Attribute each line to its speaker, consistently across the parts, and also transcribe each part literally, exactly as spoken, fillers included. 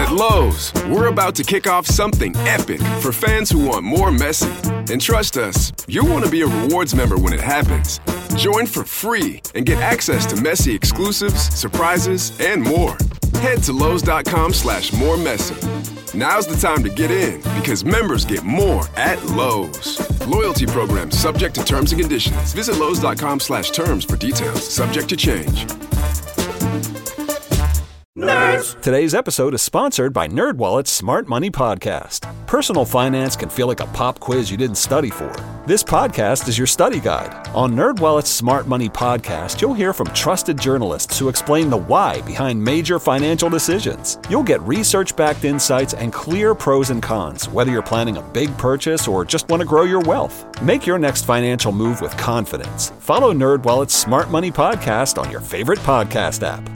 Speaker 1: At Lowe's, we're about to kick off something epic for fans who want more Messi. And trust us, you'll want to be a rewards member when it happens. Join for free and get access to Messi exclusives, surprises, and more. Head to Lowe's.com slash more Messi. Now's the time to get in because members get more at Lowe's. Loyalty program subject to terms and conditions. Visit Lowe's.com slash terms for details. Subject to change.
Speaker 2: Nerds! Today's episode is sponsored by NerdWallet's Smart Money Podcast. Personal finance can feel like a pop quiz you didn't study for. This podcast is your study guide. On NerdWallet's Smart Money Podcast, you'll hear from trusted journalists who explain the why behind major financial decisions. You'll get research-backed insights and clear pros and cons, whether you're planning a big purchase or just want to grow your wealth. Make your next financial move with confidence. Follow NerdWallet's Smart Money Podcast on your favorite podcast app.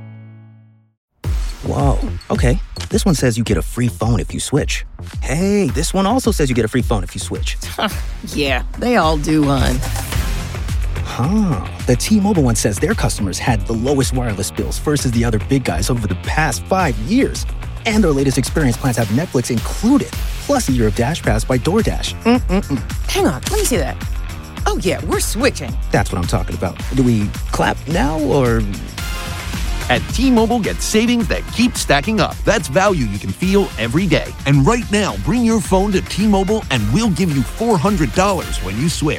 Speaker 3: Whoa, okay. This one says you get a free phone if you switch. Hey, this one also says you get a free phone if you switch.
Speaker 4: Yeah, they all do, hon.
Speaker 3: Huh. The T-Mobile one says their customers had the lowest wireless bills versus the other big guys over the past five years. And their latest experience plans have Netflix included, plus a year of Dash Pass by DoorDash. Mm-mm-mm.
Speaker 4: Hang on, let me see that. Oh, yeah, we're switching.
Speaker 3: That's what I'm talking about. Do we clap now, or...
Speaker 5: At T-Mobile, get savings that keep stacking up. That's value you can feel every day. And right now, bring your phone to T-Mobile and we'll give you four hundred dollars when you switch.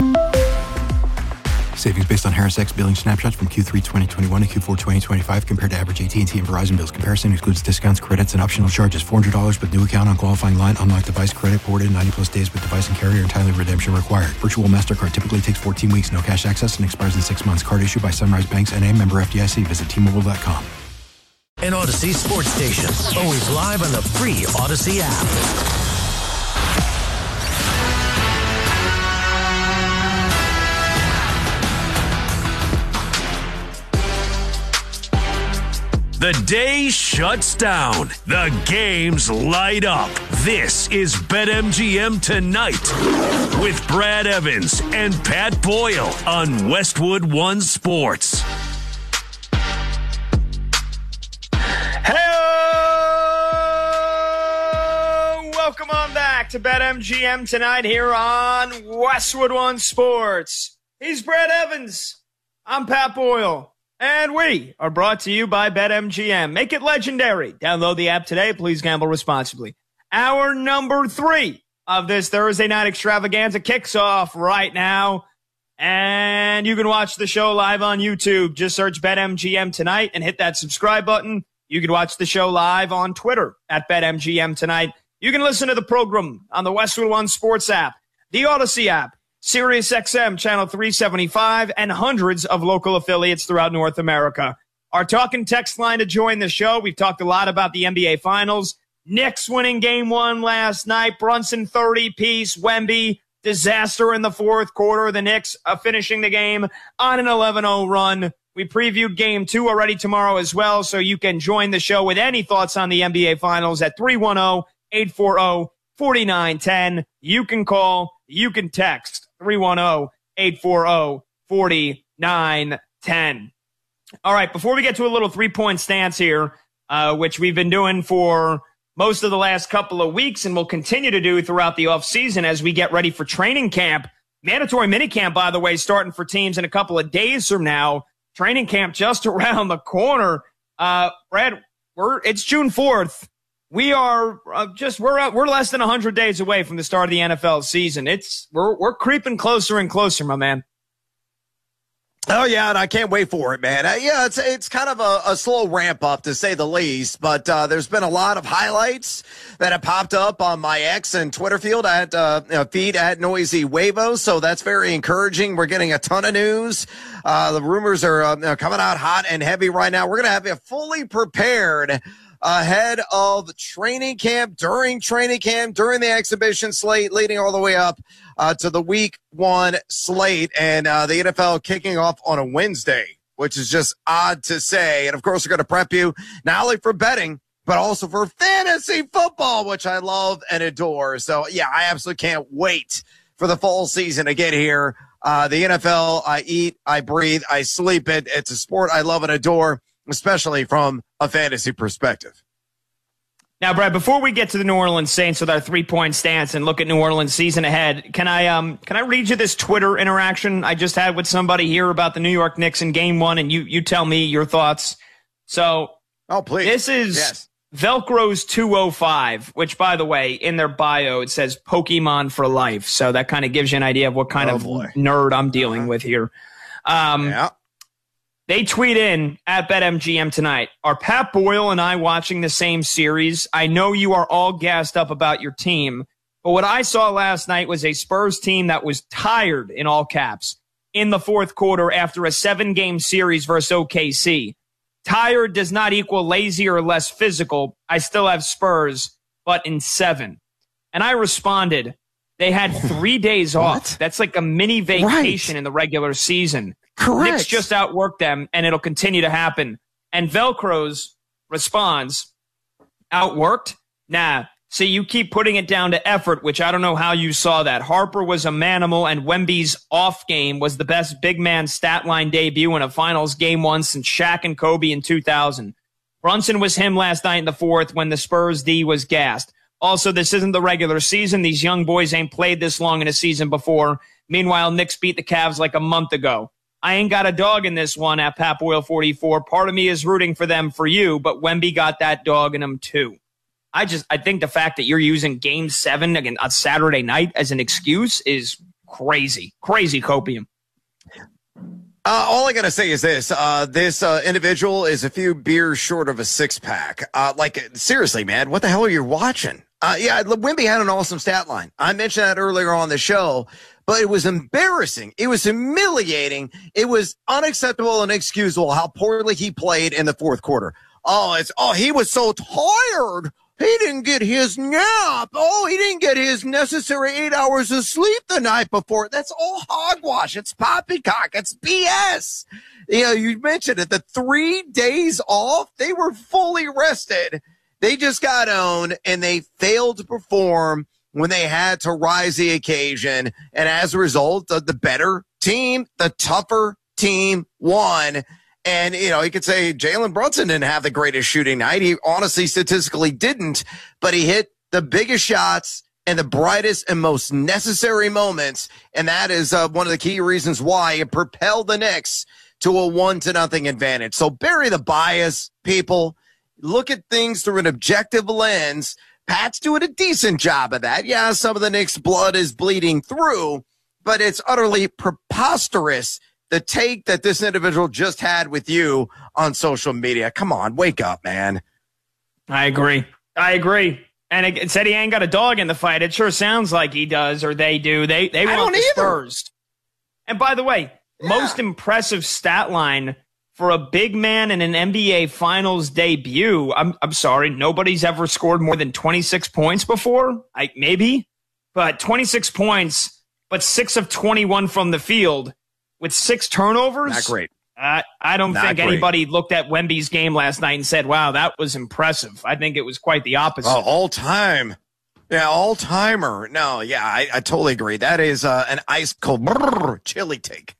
Speaker 6: Savings based on Harris X billing snapshots from Q three twenty twenty-one to Q four twenty twenty-five compared to average A T and T and Verizon bills. Comparison excludes discounts, credits, and optional charges. four hundred dollars with new account on qualifying line. Unlocked device credit ported ninety plus days with device and carrier and timely redemption required. Virtual MasterCard typically takes fourteen weeks. No cash access and expires in six months. Card issued by Sunrise Banks N A, member F D I C. Visit T Mobile dot com.
Speaker 7: An Odyssey sports station. Always live on the free Odyssey app.
Speaker 8: The day shuts down. The games light up. This is BetMGM Tonight with Brad Evans and Pat Boyle on Westwood One Sports.
Speaker 9: Hello! Welcome on back to BetMGM Tonight here on Westwood One Sports. He's Brad Evans. I'm Pat Boyle. And we are brought to you by BetMGM. Make it legendary. Download the app today. Please gamble responsibly. Our number three of this Thursday night extravaganza kicks off right now. And you can watch the show live on YouTube. Just search BetMGM Tonight and hit that subscribe button. You can watch the show live on Twitter at BetMGM Tonight. You can listen to the program on the Westwood One Sports app, the Odyssey app, Sirius X M channel three seventy-five, and hundreds of local affiliates throughout North America. Our talk and text line to join the show. We've talked a lot about the N B A Finals. Knicks winning game one last night. Brunson thirty-piece. Wemby, disaster in the fourth quarter. The Knicks uh, finishing the game on an eleven oh run. We previewed game two already tomorrow as well, so you can join the show with any thoughts on the N B A Finals at three one zero, eight four zero, four nine one zero. You can call, you can text. three one zero, eight four zero, four nine one zero. All right, before we get to a little three-point stance here, uh, which we've been doing for most of the last couple of weeks and will continue to do throughout the offseason as we get ready for training camp. Mandatory minicamp, by the way, starting for teams in a couple of days from now. Training camp just around the corner. Uh, Brad, we're it's June fourth. We are uh, just we're uh, we're less than one hundred days away from the start of the N F L season. It's we're we're creeping closer and closer, my man.
Speaker 10: Oh yeah, and I can't wait for it, man. Uh, yeah, it's it's kind of a, a slow ramp up to say the least, but uh, there's been a lot of highlights that have popped up on my X and Twitter field at uh, you know, feed at Noisy Wavo, so that's very encouraging. We're getting a ton of news. Uh, the rumors are uh, coming out hot and heavy right now. We're gonna have you fully prepared ahead of training camp, during training camp, during the exhibition slate, leading all the way up uh, to the week one slate, and uh, the N F L kicking off on a Wednesday, which is just odd to say. And, of course, we're going to prep you not only for betting, but also for fantasy football, which I love and adore. So, yeah, I absolutely can't wait for the fall season to get here. Uh, the N F L, I eat, I breathe, I sleep it. It's a sport I love and adore, especially from a fantasy perspective.
Speaker 9: Now, Brad, before we get to the New Orleans Saints with our three-point stance and look at New Orleans season ahead, can I um can I read you this Twitter interaction I just had with somebody here about the New York Knicks in game one, and you you tell me your thoughts. So,
Speaker 10: oh, please.
Speaker 9: This is
Speaker 10: yes.
Speaker 9: Velcro's two oh five, which, by the way, in their bio, it says Pokemon for life. So that kind of gives you an idea of what kind
Speaker 10: oh,
Speaker 9: of
Speaker 10: boy.
Speaker 9: nerd I'm dealing
Speaker 10: uh-huh.
Speaker 9: with here. Um,
Speaker 10: yeah.
Speaker 9: They tweet in at BetMGM tonight, are Pat Boyle and I watching the same series? I know you are all gassed up about your team, but what I saw last night was a Spurs team that was tired, in all caps, in the fourth quarter after a seven-game series versus O K C. Tired does not equal lazy or less physical. I still have Spurs, but in seven. And I responded, they had three days off. That's like a mini vacation
Speaker 10: right.
Speaker 9: in the regular season.
Speaker 10: Correct.
Speaker 9: Knicks just outworked them, and it'll continue to happen. And Velcro's responds, outworked? Nah. So you keep putting it down to effort, which I don't know how you saw that. Harper was a manimal, and Wemby's off game was the best big man stat line debut in a finals game one since Shaq and Kobe in two thousand. Brunson was him last night in the fourth when the Spurs D was gassed. Also, this isn't the regular season. These young boys ain't played this long in a season before. Meanwhile, Knicks beat the Cavs like a month ago. I ain't got a dog in this one at Pat Boyle forty-four. Part of me is rooting for them for you, but Wemby got that dog in him too. I just, I think the fact that you're using game seven again on Saturday night as an excuse is crazy. Crazy copium.
Speaker 10: Uh, all I got to say is this. Uh, this uh, individual is a few beers short of a six-pack. Uh, like, seriously, man, what the hell are you watching? Uh, yeah, Wemby had an awesome stat line. I mentioned that earlier on the show, but it was embarrassing. It was humiliating. It was unacceptable and inexcusable how poorly he played in the fourth quarter. Oh, it's oh, he was so tired. He didn't get his nap. Oh, he didn't get his necessary eight hours of sleep the night before. That's all hogwash. It's poppycock. It's B S. You know, you mentioned it. The three days off, they were fully rested. They just got owned, and they failed to perform when they had to rise the occasion. And as a result, the, the better team, the tougher team won. And, you know, you could say Jalen Brunson didn't have the greatest shooting night. He honestly statistically didn't, but he hit the biggest shots in the brightest and most necessary moments. And that is uh, one of the key reasons why it propelled the Knicks to a one to nothing advantage. So bury the bias, people. Look at things through an objective lens. Pat's doing a decent job of that. Yeah, some of the Knicks' blood is bleeding through, but it's utterly preposterous, the take that this individual just had with you on social media. Come on, wake up, man.
Speaker 9: I agree. I agree. And it, it said he ain't got a dog in the fight. It sure sounds like he does, or they do. They they
Speaker 10: I
Speaker 9: want
Speaker 10: don't
Speaker 9: the
Speaker 10: either.
Speaker 9: Spurs. And by the way,
Speaker 10: Yeah.
Speaker 9: most impressive stat line for a big man in an N B A Finals debut. I'm I'm sorry, nobody's ever scored more than twenty-six points before. I maybe, but twenty-six points, but six of twenty-one from the field with six turnovers.
Speaker 10: Not great.
Speaker 9: Uh, I don't
Speaker 10: Not
Speaker 9: think
Speaker 10: great.
Speaker 9: anybody looked at Wemby's game last night and said, "Wow, that was impressive." I think it was quite the opposite.
Speaker 10: Oh, all time. Yeah, all timer. No, yeah, I, I totally agree. That is uh, an ice cold brrr, chili take.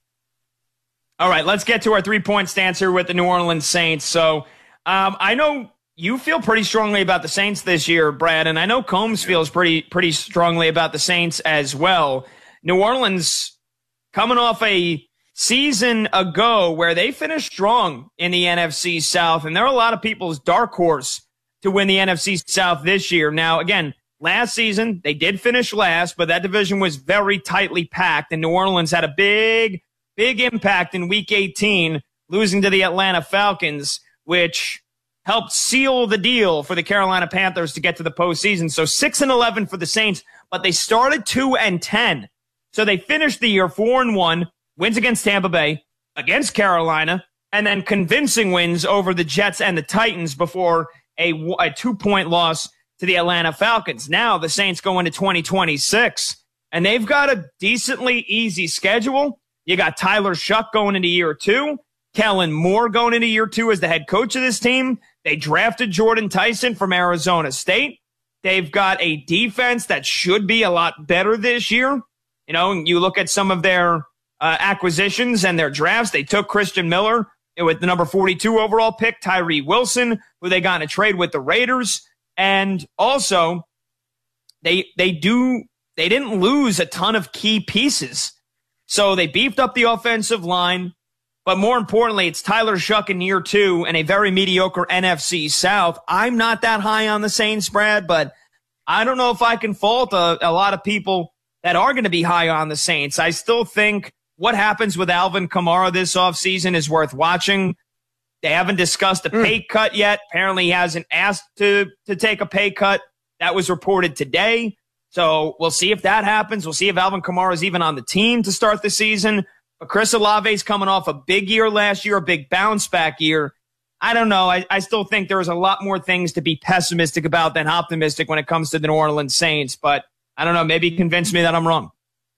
Speaker 9: All right, let's get to our three-point stance here with the New Orleans Saints. So um, I know you feel pretty strongly about the Saints this year, Brad, and I know Combs feels pretty pretty strongly about the Saints as well. New Orleans coming off a season ago where they finished strong in the N F C South, and they're a lot of people's dark horse to win the N F C South this year. Now, again, last season they did finish last, but that division was very tightly packed, and New Orleans had a big Big impact in Week eighteen, losing to the Atlanta Falcons, which helped seal the deal for the Carolina Panthers to get to the postseason. So six and eleven for the Saints, but they started two and ten. So they finished the year four and one, wins against Tampa Bay, against Carolina, and then convincing wins over the Jets and the Titans before a, a two-point loss to the Atlanta Falcons. Now the Saints go into twenty twenty-six, and they've got a decently easy schedule. You got Tyler Shuck going into year two, Kellen Moore going into year two as the head coach of this team. They drafted Jordan Tyson from Arizona State. They've got a defense that should be a lot better this year. You know, you look at some of their uh, acquisitions and their drafts. They took Christian Miller with the number forty-two overall pick, Tyree Wilson, who they got in a trade with the Raiders. And also, they they do they didn't lose a ton of key pieces. So they beefed up the offensive line, but more importantly, it's Tyler Shuck in year two and a very mediocre N F C South. I'm not that high on the Saints, Brad, but I don't know if I can fault a, a lot of people that are going to be high on the Saints. I still think what happens with Alvin Kamara this offseason is worth watching. They haven't discussed a pay mm. cut yet. Apparently, he hasn't asked to, to take a pay cut. That was reported today. So we'll see if that happens. We'll see if Alvin Kamara is even on the team to start the season. But Chris Olave's coming off a big year last year, a big bounce back year. I don't know. I, I still think there's a lot more things to be pessimistic about than optimistic when it comes to the New Orleans Saints. But I don't know. Maybe convince me that I'm wrong.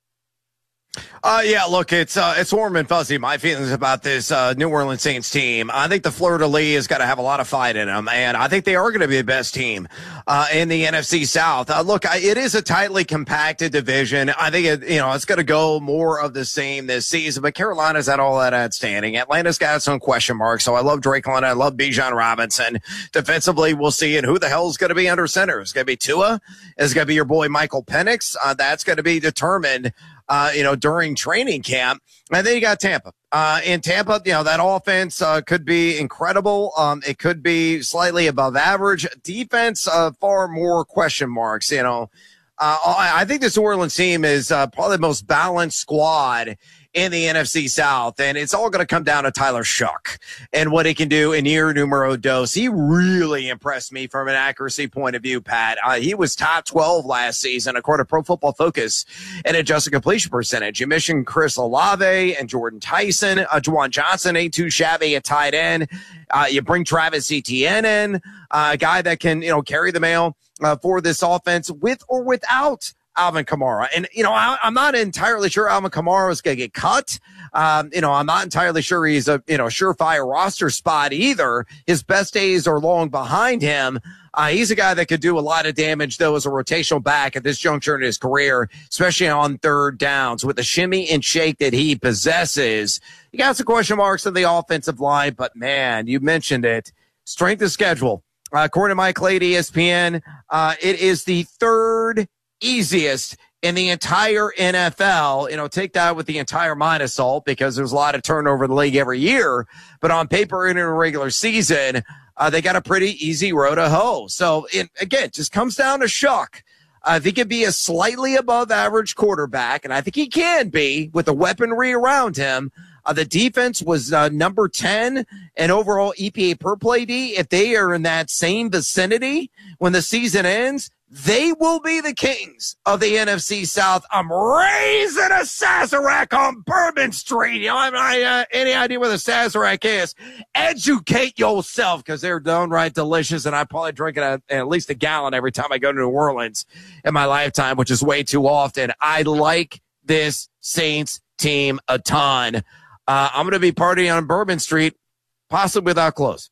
Speaker 10: Uh, yeah, look, it's uh, it's warm and fuzzy. My feelings about this uh, New Orleans Saints team. I think the Fleur-de-Lis has got to have a lot of fight in them, and I think they are going to be the best team uh, in the N F C South. Uh, look, I, it is a tightly compacted division. I think it, you know, it's going to go more of the same this season. But Carolina's not all that outstanding. Atlanta's got some question marks. So I love Drake London. I love Bijan Robinson. Defensively, we'll see. And who the hell is going to be under center? Is it going to be Tua? Is it going to be your boy Michael Penix? Uh, that's going to be determined. Uh, you know, during training camp. And then you got Tampa. Uh, in Tampa, you know, that offense uh, could be incredible. Um, it could be slightly above average. Defense, uh, far more question marks, you know. Uh, I think this New Orleans team is uh, probably the most balanced squad in the N F C South, and it's all going to come down to Tyler Shuck and what he can do in year numero dos. He really impressed me from an accuracy point of view, Pat. Uh, he was top twelve last season, according to Pro Football Focus, in adjusted completion percentage. You mentioned Chris Olave and Jordan Tyson. Uh, Juwan Johnson ain't too shabby at tight end. Uh, you bring Travis Etienne in, uh, a guy that can, you know, carry the mail uh, for this offense with or without Alvin Kamara. And, you know, I, I'm not entirely sure Alvin Kamara is going to get cut. Um, you know, I'm not entirely sure he's a, you know, surefire roster spot either. His best days are long behind him. Uh, he's a guy that could do a lot of damage, though, as a rotational back at this juncture in his career, especially on third downs. With the shimmy and shake that he possesses, you got some question marks on the offensive line, but, man, you mentioned it. Strength of schedule. Uh, according to Mike Clay, E S P N, uh, it is the third easiest in the entire N F L. You know, take that with the entire minus salt because there's a lot of turnover in the league every year. But on paper in a regular season, uh, they got a pretty easy road to hoe. So, it, again, just comes down to Shuck. I think he'd be a slightly above average quarterback, and I think he can be with the weaponry around him. Uh, the defense was uh, number ten in overall E P A per play D. If they are in that same vicinity when the season ends, they will be the kings of the N F C South. I'm raising a Sazerac on Bourbon Street. You know, I have uh, any idea where the Sazerac is. Educate yourself because they're downright delicious, and I probably drink it at, at least a gallon every time I go to New Orleans in my lifetime, which is way too often. I like this Saints team a ton. Uh, I'm going to be partying on Bourbon Street, possibly without clothes.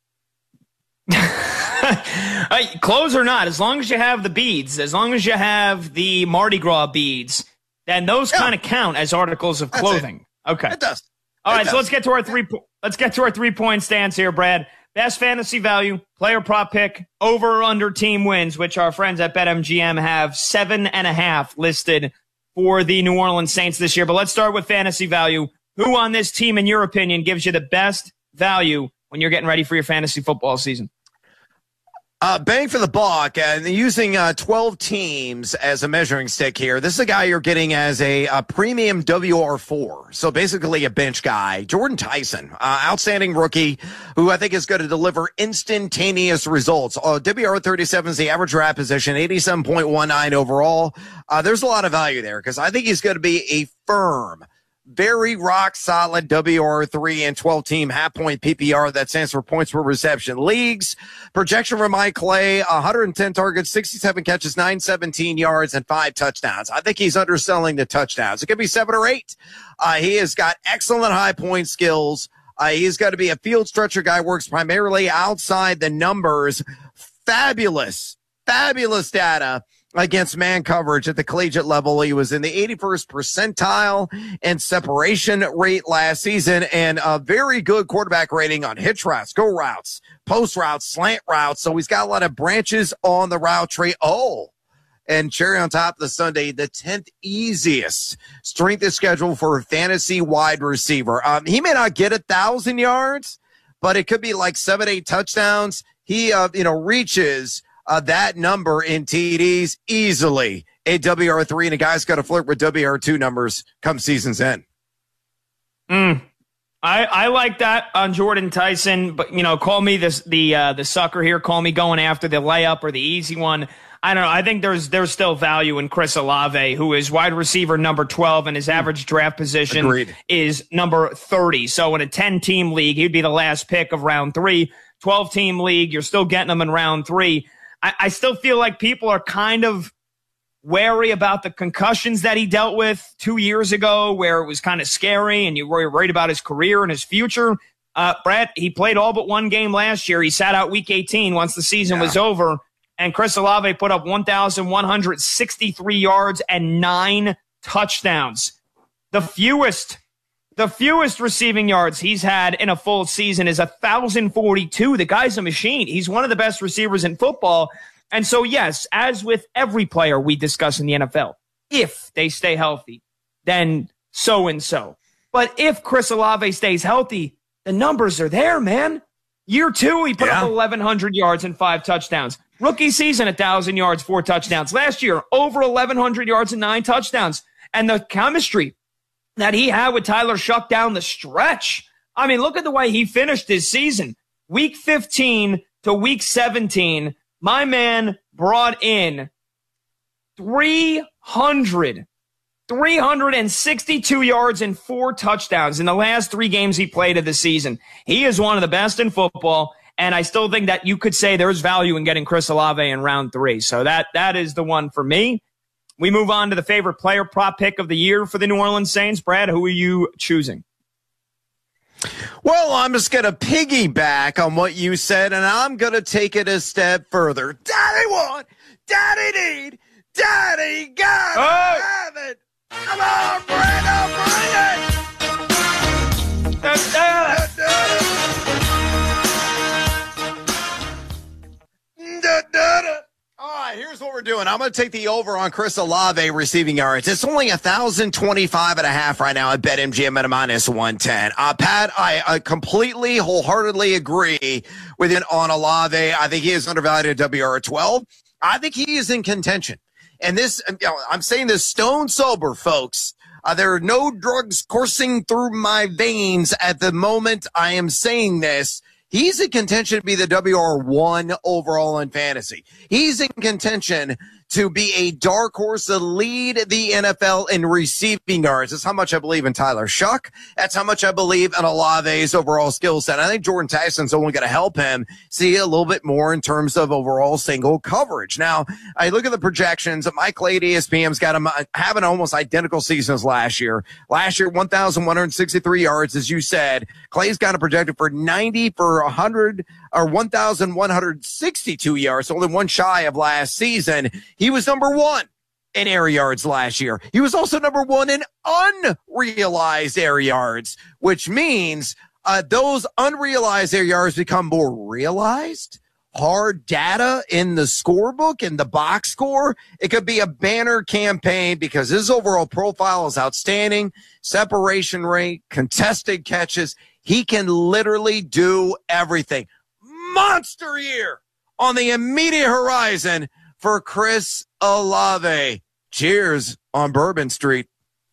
Speaker 9: Hey, clothes or not, as long as you have the beads, as long as you have the Mardi Gras beads, then those yeah. kind of count as articles of clothing. It. Okay,
Speaker 10: it does.
Speaker 9: All
Speaker 10: it
Speaker 9: right,
Speaker 10: does.
Speaker 9: so let's get to our three. Let's get to our three point stance here, Brad. Best fantasy value, player prop pick, over or under team wins, which our friends at BetMGM have seven and a half listed for the New Orleans Saints this year. But let's start with fantasy value. Who on this team, in your opinion, gives you the best value when you're getting ready for your fantasy football season?
Speaker 10: Uh, bang for the buck, and using uh, twelve teams as a measuring stick here. This is a guy you're getting as a, a premium W R four, so basically a bench guy. Jordan Tyson, uh, outstanding rookie, who I think is going to deliver instantaneous results. Uh, W R thirty-seven is the average draft position, eighty-seven point one nine overall. Uh, there's a lot of value there because I think he's going to be a firm, very rock solid W R three and twelve team half point P P R. That stands for points per reception leagues. Projection from Mike Clay, one hundred ten targets, sixty-seven catches, nine seventeen yards, and five touchdowns. I think he's underselling the touchdowns. It could be seven or eight. Uh, he has got excellent high point skills. Uh, he's got to be a field stretcher guy, works primarily outside the numbers. Fabulous, fabulous data against man coverage at the collegiate level. He was in the eighty-first percentile in separation rate last season, and a very good quarterback rating on hitch routes, go routes, post routes, slant routes. So he's got a lot of branches on the route tree. Oh, and cherry on top of the Sunday, the tenth easiest strength of schedule for a fantasy wide receiver. Um, he may not get a thousand yards, but it could be like seven, eight touchdowns. He, uh, you know, reaches Uh, that number in T Ds easily. A W R three, and a guy's got to flirt with W R two numbers come season's end.
Speaker 9: Mm. I, I like that on Jordan Tyson, but, you know, call me this, the uh, the sucker here. Call me going after the layup or the easy one. I don't know. I think there's there's still value in Chris Olave, who is wide receiver number twelve, and his average draft position
Speaker 10: Agreed.
Speaker 9: is number thirty. So in a ten-team league, he'd be the last pick of round three. twelve-team league, you're still getting him in round three. I still feel like people are kind of wary about the concussions that he dealt with two years ago, where it was kind of scary and you were worried about his career and his future. Uh, Brett, he played all but one game last year. He sat out week eighteen once the season yeah. was over, and Chris Olave put up one thousand one hundred sixty-three yards and nine touchdowns. The fewest The fewest receiving yards he's had in a full season is one thousand forty-two. The guy's a machine. He's one of the best receivers in football. And so, yes, as with every player we discuss in the N F L, if they stay healthy, then so-and-so. But if Chris Olave stays healthy, the numbers are there, man. Year two, he put yeah. up eleven hundred yards and five touchdowns. Rookie season, one thousand yards, four touchdowns. Last year, over eleven hundred yards and nine touchdowns. And the chemistry that he had with Tyler Shuck down the stretch. I mean, look at the way he finished his season. Week fifteen to week seventeen, my man brought in three hundred, three hundred sixty-two yards and four touchdowns in the last three games he played of the season. He is one of the best in football, and I still think that you could say there's value in getting Chris Olave in round three. So that that is the one for me. We move on to the favorite player prop pick of the year for the New Orleans Saints. Brad, who are you choosing?
Speaker 10: Well, I'm just going to piggyback on what you said, and I'm going to take it a step further. Daddy want, Daddy need, Daddy got
Speaker 9: oh.
Speaker 10: have it. Come on, bring it, bring it.
Speaker 9: Da, da.
Speaker 10: Da, da, da. All right, here's what we're doing. I'm going to take the over on Chris Olave receiving yards. It's only one thousand twenty-five and a half right now at BetMGM at a minus one ten. Uh, Pat, I, I completely, wholeheartedly agree with you on Olave. I think he is undervalued at W R twelve. I think he is in contention. And this, you know, I'm saying this stone sober, folks. Uh, there are no drugs coursing through my veins at the moment I am saying this. He's in contention to be the W R one overall in fantasy. He's in contention to be a dark horse to lead the N F L in receiving yards. That's how much I believe in Tyler Shuck. That's how much I believe in Olave's overall skill set. I think Jordan Tyson's only going to help him see a little bit more in terms of overall single coverage. Now, I look at the projections. Mike Clay at E S P N's got him having almost identical seasons last year. Last year, one thousand one hundred sixty-three yards, as you said. Clay's got him projected for ninety for one hundred or one thousand one hundred sixty-two yards, only one shy of last season. He was number one in air yards last year. He was also number one in unrealized air yards, which means uh, those unrealized air yards become more realized. Hard data in the scorebook, in the box score. It could be a banner campaign because his overall profile is outstanding. Separation rate, contested catches. He can literally do everything. Monster year on the immediate horizon for Chris Olave. Cheers on Bourbon Street.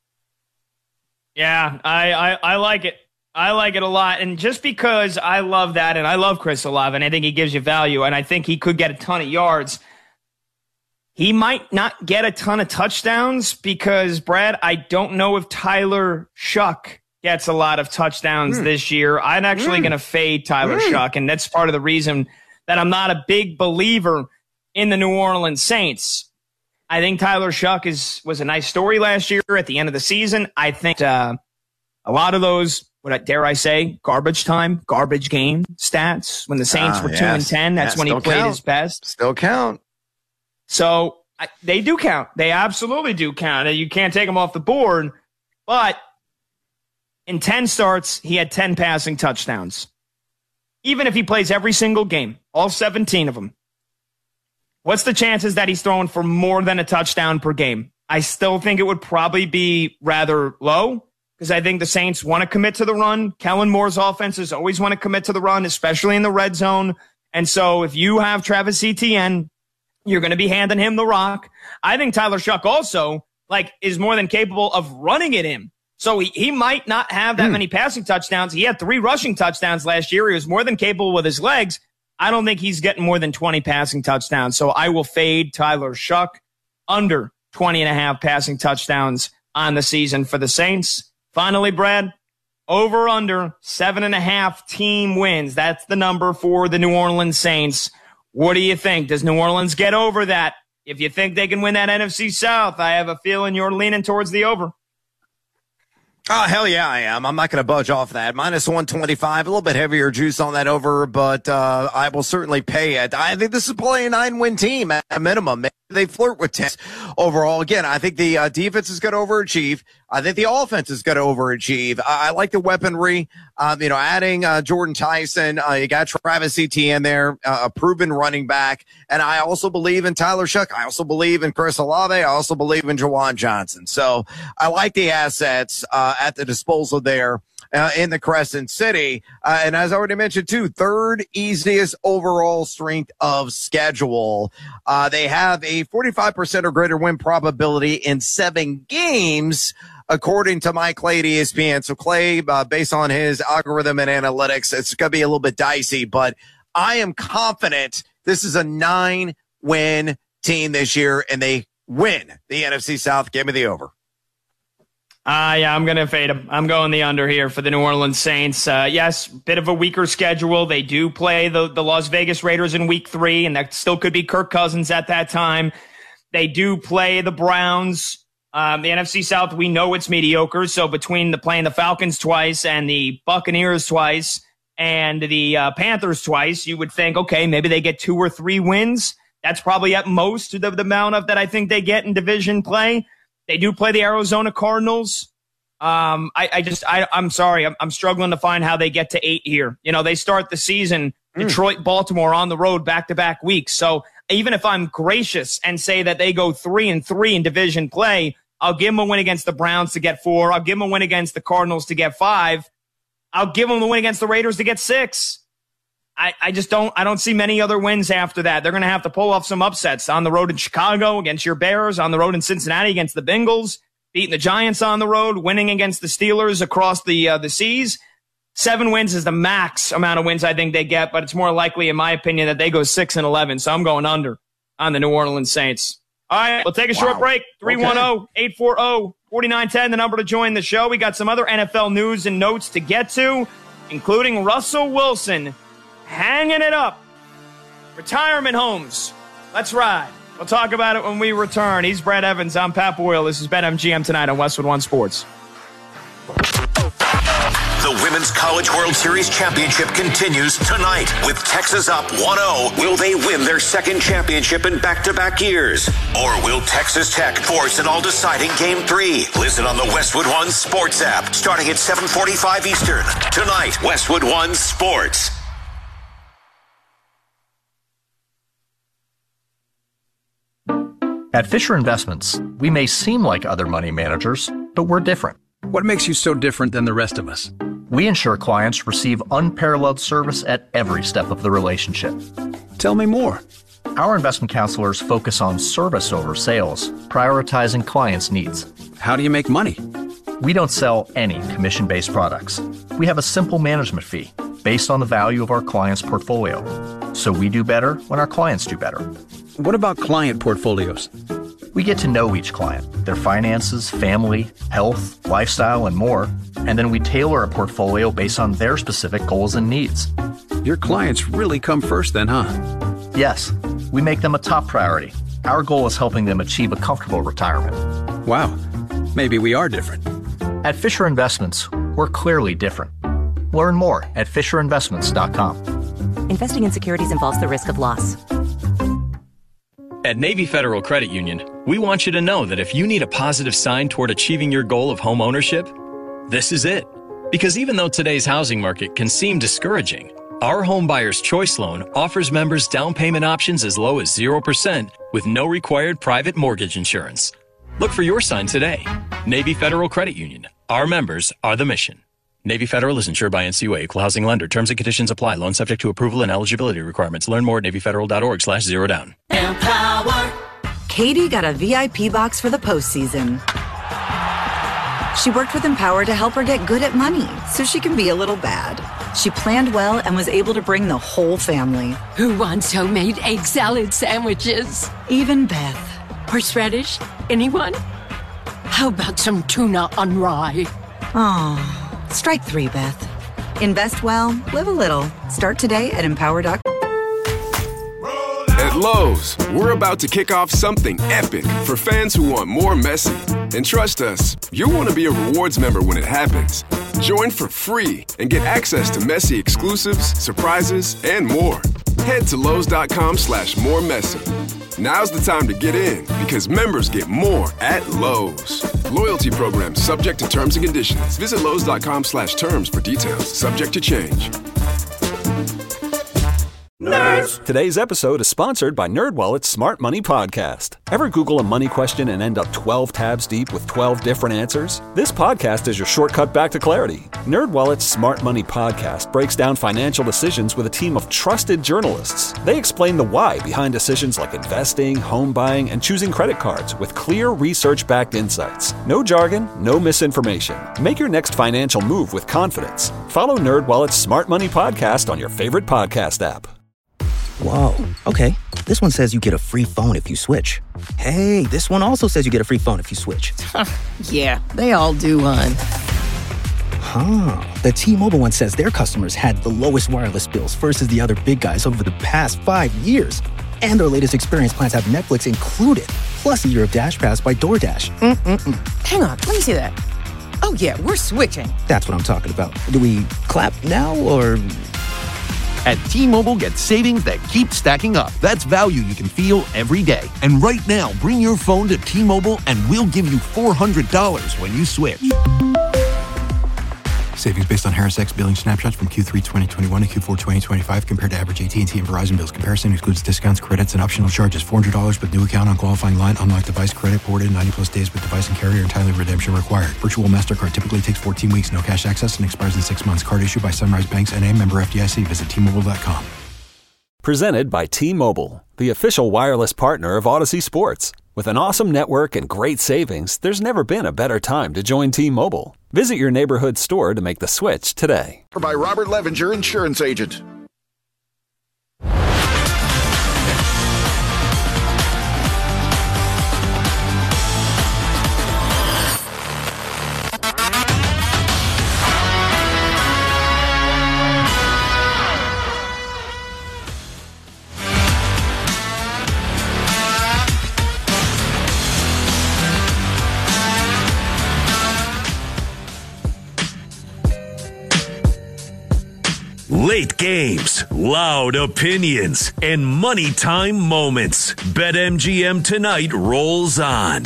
Speaker 9: Yeah, I, I, I like it. I like it a lot. And just because I love that, and I love Chris Olave, and I think he gives you value, and I think he could get a ton of yards, he might not get a ton of touchdowns because, Brad, I don't know if Tyler Shuck gets a lot of touchdowns mm. this year. I'm actually mm. going to fade Tyler mm. Shuck, and that's part of the reason that I'm not a big believer in the New Orleans Saints. I think Tyler Shuck is was a nice story last year at the end of the season. I think uh, a lot of those, what dare I say, garbage time, garbage game stats, when the Saints uh, were yes. two and ten, that's yeah, when he played
Speaker 10: count.
Speaker 9: his best.
Speaker 10: Still count.
Speaker 9: So I, they do count. They absolutely do count. And you can't take them off the board. But in ten starts, he had ten passing touchdowns. Even if he plays every single game, all seventeen of them, what's the chances that he's throwing for more than a touchdown per game? I still think it would probably be rather low because I think the Saints want to commit to the run. Kellen Moore's offenses always want to commit to the run, especially in the red zone. And so if you have Travis Etienne, you're going to be handing him the rock. I think Tyler Shough also like is more than capable of running at him. So he, he might not have that mm. many passing touchdowns. He had three rushing touchdowns last year. He was more than capable with his legs. I don't think he's getting more than twenty passing touchdowns. So I will fade Tyler Shough under twenty and a half passing touchdowns on the season for the Saints. Finally, Brad, over under seven and a half team wins. That's the number for the New Orleans Saints. What do you think? Does New Orleans get over that? If you think they can win that N F C South, I have a feeling you're leaning towards the over.
Speaker 10: Oh, hell yeah, I am. I'm not going to budge off that. Minus one twenty-five, a little bit heavier juice on that over, but uh, I will certainly pay it. I think this is probably a nine-win team at a minimum. They flirt with ten overall. Again, I think the uh, defense is going to overachieve. I think the offense is going to overachieve. I, I like the weaponry. Um, you know, adding uh, Jordan Tyson. Uh, you got Travis Etienne there, uh, a proven running back. And I also believe in Tyler Shough. I also believe in Chris Olave. I also believe in Juwan Johnson. So I like the assets uh, at the disposal there. Uh, in the Crescent City. Uh, and as I already mentioned, too, third easiest overall strength of schedule. Uh, they have a forty-five percent or greater win probability in seven games, according to Mike Clay at E S P N. So Clay, uh, based on his algorithm and analytics, it's going to be a little bit dicey, but I am confident this is a nine-win team this year, and they win the N F C South. Give me the over.
Speaker 9: Uh, yeah, I'm going to fade them. I'm going the under here for the New Orleans Saints. Uh, yes, bit of a weaker schedule. They do play the, the Las Vegas Raiders in week three, and that still could be Kirk Cousins at that time. They do play the Browns. Um, the N F C South, we know it's mediocre. So between the playing the Falcons twice and the Buccaneers twice and the uh, Panthers twice, you would think, okay, maybe they get two or three wins. That's probably at most the, the amount of that I think they get in division play. They do play the Arizona Cardinals. Um, I, I just, I, I'm sorry. I'm, I'm struggling to find how they get to eight here. You know, they start the season, mm. Detroit, Baltimore on the road back-to-back weeks. So even if I'm gracious and say that they go three and three in division play, I'll give them a win against the Browns to get four. I'll give them a win against the Cardinals to get five. I'll give them a win against the Raiders to get six. I, I just don't, I don't see many other wins after that. They're going to have to pull off some upsets on the road in Chicago against your Bears, on the road in Cincinnati against the Bengals, beating the Giants on the road, winning against the Steelers across the, uh, the seas. Seven wins is the max amount of wins I think they get, but it's more likely, in my opinion, that they go six and eleven. So I'm going under on the New Orleans Saints. All right, we'll take a wow. short break. three one zero, eight four zero, four nine one zero, the number to join the show. We got some other N F L news and notes to get to, including Russell Wilson hanging it up. Retirement homes. Let's ride. We'll talk about it when we return. He's Brad Evans. I'm Pat Boyle. This is BetMGM tonight on Westwood One Sports.
Speaker 11: The Women's College World Series Championship continues tonight with Texas up one oh. Will they win their second championship in back-to-back years? Or will Texas Tech force an all-deciding Game three? Listen on the Westwood One Sports app starting at seven forty-five Eastern. Tonight, Westwood One Sports.
Speaker 12: At Fisher Investments, we may seem like other money managers, but we're different.
Speaker 13: What makes you so different than the rest of us?
Speaker 12: We ensure clients receive unparalleled service at every step of the relationship.
Speaker 13: Tell me more.
Speaker 12: Our investment counselors focus on service over sales, prioritizing clients' needs.
Speaker 13: How do you make money?
Speaker 12: We don't sell any commission-based products. We have a simple management fee based on the value of our client's portfolio. So we do better when our clients do better.
Speaker 13: What about client portfolios?
Speaker 12: We get to know each client, their finances, family, health, lifestyle, and more, and then we tailor a portfolio based on their specific goals and needs.
Speaker 13: Your clients really come first then, huh?
Speaker 12: Yes, we make them a top priority. Our goal is helping them achieve a comfortable retirement.
Speaker 13: Wow, maybe we are different.
Speaker 12: At Fisher Investments, we're clearly different. Learn more at fisher investments dot com.
Speaker 14: Investing in securities involves the risk of loss. At Navy Federal Credit Union, we want you to know that if you need a positive sign toward achieving your goal of home ownership, this is it. Because even though today's housing market can seem discouraging, our Home Buyer's Choice Loan offers members down payment options as low as zero percent with no required private mortgage insurance. Look for your sign today. Navy Federal Credit Union. Our members are the mission. Navy Federal is insured by N C U A, equal housing lender. Terms and conditions apply. Loan subject to approval and eligibility requirements. Learn more at NavyFederal.org slash zero down.
Speaker 15: Empower. Katie got a V I P box for the postseason. She worked with Empower to help her get good at money so she can be a little bad. She planned well and was able to bring the whole family.
Speaker 16: Who wants homemade egg salad sandwiches?
Speaker 15: Even Beth.
Speaker 16: Horseradish? Anyone? How about some tuna on rye?
Speaker 15: Oh. Strike three, Beth. Invest well, live a little. Start today at empower dot com.
Speaker 1: At Lowe's, we're about to kick off something epic for fans who want more Messi. And trust us, you'll want to be a rewards member when it happens. Join for free and get access to Messi exclusives, surprises, and more. Head to Lowe's.com slash more Messi. Now's the time to get in because members get more at Lowe's. Loyalty program subject to terms and conditions. Visit Lowe's.com slash terms for details. Subject to change.
Speaker 2: Nerds. Today's episode is sponsored by NerdWallet's Smart Money Podcast. Ever Google a money question and end up twelve tabs deep with twelve different answers? This podcast is your shortcut back to clarity. NerdWallet's Smart Money Podcast breaks down financial decisions with a team of trusted journalists. They explain the why behind decisions like investing, home buying, and choosing credit cards with clear research-backed insights. No jargon, no misinformation. Make your next financial move with confidence. Follow NerdWallet's Smart Money Podcast on your favorite podcast app.
Speaker 3: Whoa, okay. This one says you get a free phone if you switch. Hey, this one also says you get a free phone if you switch.
Speaker 4: Yeah, they all do, hon.
Speaker 3: Huh. The T-Mobile one says their customers had the lowest wireless bills versus the other big guys over the past five years. And their latest experience plans have Netflix included, plus a year of Dash Pass by DoorDash. Mm-mm-mm.
Speaker 4: Hang on, let me see that. Oh, yeah, we're switching.
Speaker 3: That's what I'm talking about. Do we clap now, or...
Speaker 5: At T-Mobile, get savings that keep stacking up. That's value you can feel every day. And right now, bring your phone to T-Mobile and we'll give you four hundred dollars when you switch.
Speaker 6: Savings based on Harris X billing snapshots from Q three twenty twenty-one to Q four twenty twenty-five compared to average A T and T and Verizon bills. Comparison excludes discounts, credits, and optional charges. four hundred dollars with new account on qualifying line. Unlocked device credit ported. ninety plus days with device and carrier and timely redemption required. Virtual MasterCard typically takes fourteen weeks. No cash access and expires in six months. Card issued by Sunrise Banks N A, member F D I C. Visit T Mobile dot com.
Speaker 2: Presented by T-Mobile, the official wireless partner of Odyssey Sports. With an awesome network and great savings, there's never been a better time to join T-Mobile. Visit your neighborhood store to make the switch today.
Speaker 17: By Robert Levinger, insurance agent.
Speaker 8: Late games, loud opinions, and money time moments. BetMGM Tonight rolls on.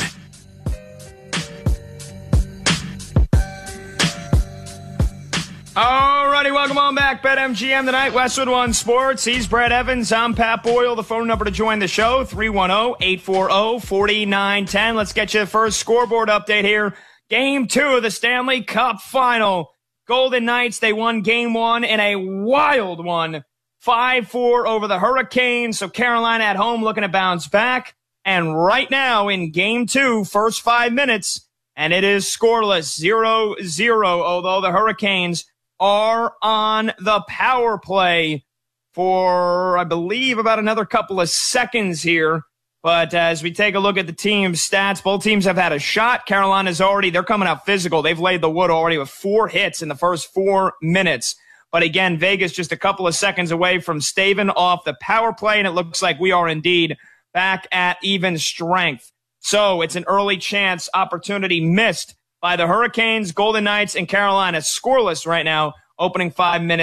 Speaker 9: Alrighty, welcome on back. BetMGM Tonight, Westwood One Sports. He's Brad Evans. I'm Pat Boyle. The phone number to join the show, three one zero, eight four zero, four nine one zero. Let's get you the first scoreboard update here. Game two of the Stanley Cup Final. Golden Knights, they won game one in a wild one, five four over the Hurricanes. So Carolina at home looking to bounce back. And right now in game two, first five minutes, and it is scoreless, zero zero, although the Hurricanes are on the power play for, I believe, about another couple of seconds here. But as we take a look at the team's stats, both teams have had a shot. Carolina's already, they're coming out physical. They've laid the wood already with four hits in the first four minutes. But again, Vegas just a couple of seconds away from staving off the power play, and it looks like we are indeed back at even strength. So it's an early chance opportunity missed by the Hurricanes, Golden Knights, and Carolina. Scoreless right now, opening five minutes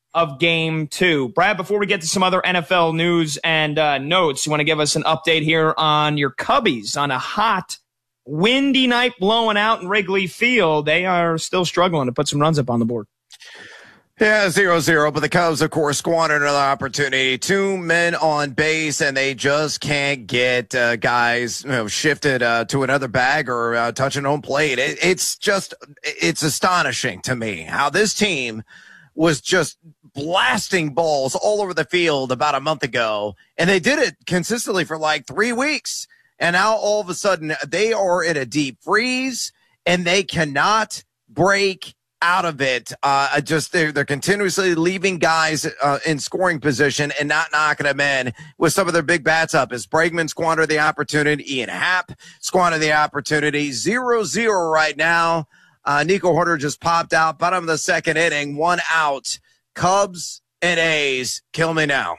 Speaker 9: of game two. Brad, before we get to some other N F L news and uh, notes, you want to give us an update here on your Cubbies on a hot, windy night blowing out in Wrigley Field. They are still struggling to put some runs up on the board.
Speaker 10: Yeah, zero zero, but the Cubs, of course, squandered another opportunity. Two men on base, and they just can't get uh, guys you know, shifted uh, to another bag or uh, touching home plate. It, it's just, it's astonishing to me how this team was just blasting balls all over the field about a month ago, and they did it consistently for like three weeks. And now all of a sudden they are in a deep freeze, and they cannot break out of it. Uh, just they're, they're continuously leaving guys uh, in scoring position and not knocking them in with some of their big bats up. As Bregman squandered the opportunity, Ian Happ squandered the opportunity. Zero zero right now. Uh, Nico Hoerner just popped out, bottom of the second inning, one out. Cubs and A's, kill me now.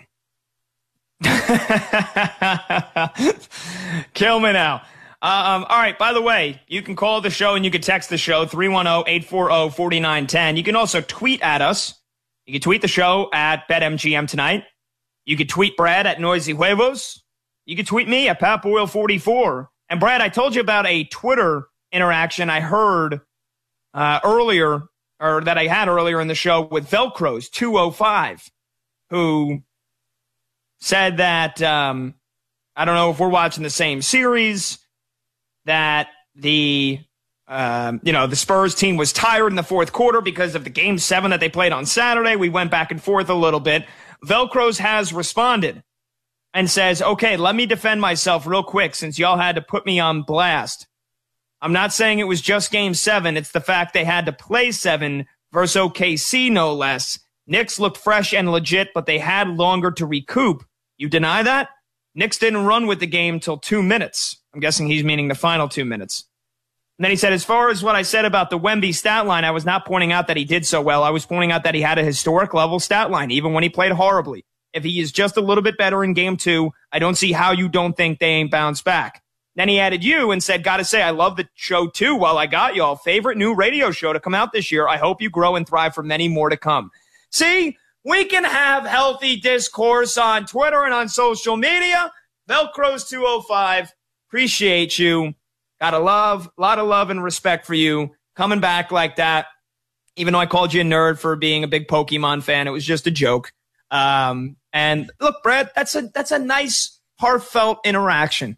Speaker 9: Kill me now. Um, all right, by the way, you can call the show and you can text the show, three one zero, eight four zero, four nine one zero. You can also tweet at us. You can tweet the show at BetMGM Tonight. You can tweet Brad at Noisy Huevos. You can tweet me at Pat Boyle forty-four. And Brad, I told you about a Twitter interaction I heard uh, earlier, or that I had earlier in the show with Velcro's two oh five, who said that, um, I don't know if we're watching the same series, that the, um, you know, the Spurs team was tired in the fourth quarter because of the game seven that they played on Saturday. We went back and forth a little bit. Velcro's has responded and says, okay, let me defend myself real quick since y'all had to put me on blast. I'm not saying it was just game seven. It's the fact they had to play seven versus O K C, no less. Knicks looked fresh and legit, but they had longer to recoup. You deny that? Knicks didn't run with the game till two minutes. I'm guessing he's meaning the final two minutes. And then he said, as far as what I said about the Wemby stat line, I was not pointing out that he did so well. I was pointing out that he had a historic level stat line, even when he played horribly. If he is just a little bit better in game two, I don't see how you don't think they ain't bounced back. Then he added you and said, gotta say, I love the show too. While I got y'all, favorite new radio show to come out this year. I hope you grow and thrive for many more to come. See, we can have healthy discourse on Twitter and on social media. Velcro's two oh five. Appreciate you. Got a love, a lot of love and respect for you coming back like that. Even though I called you a nerd for being a big Pokemon fan, it was just a joke. Um, and look, Brad, that's a that's a nice, heartfelt interaction.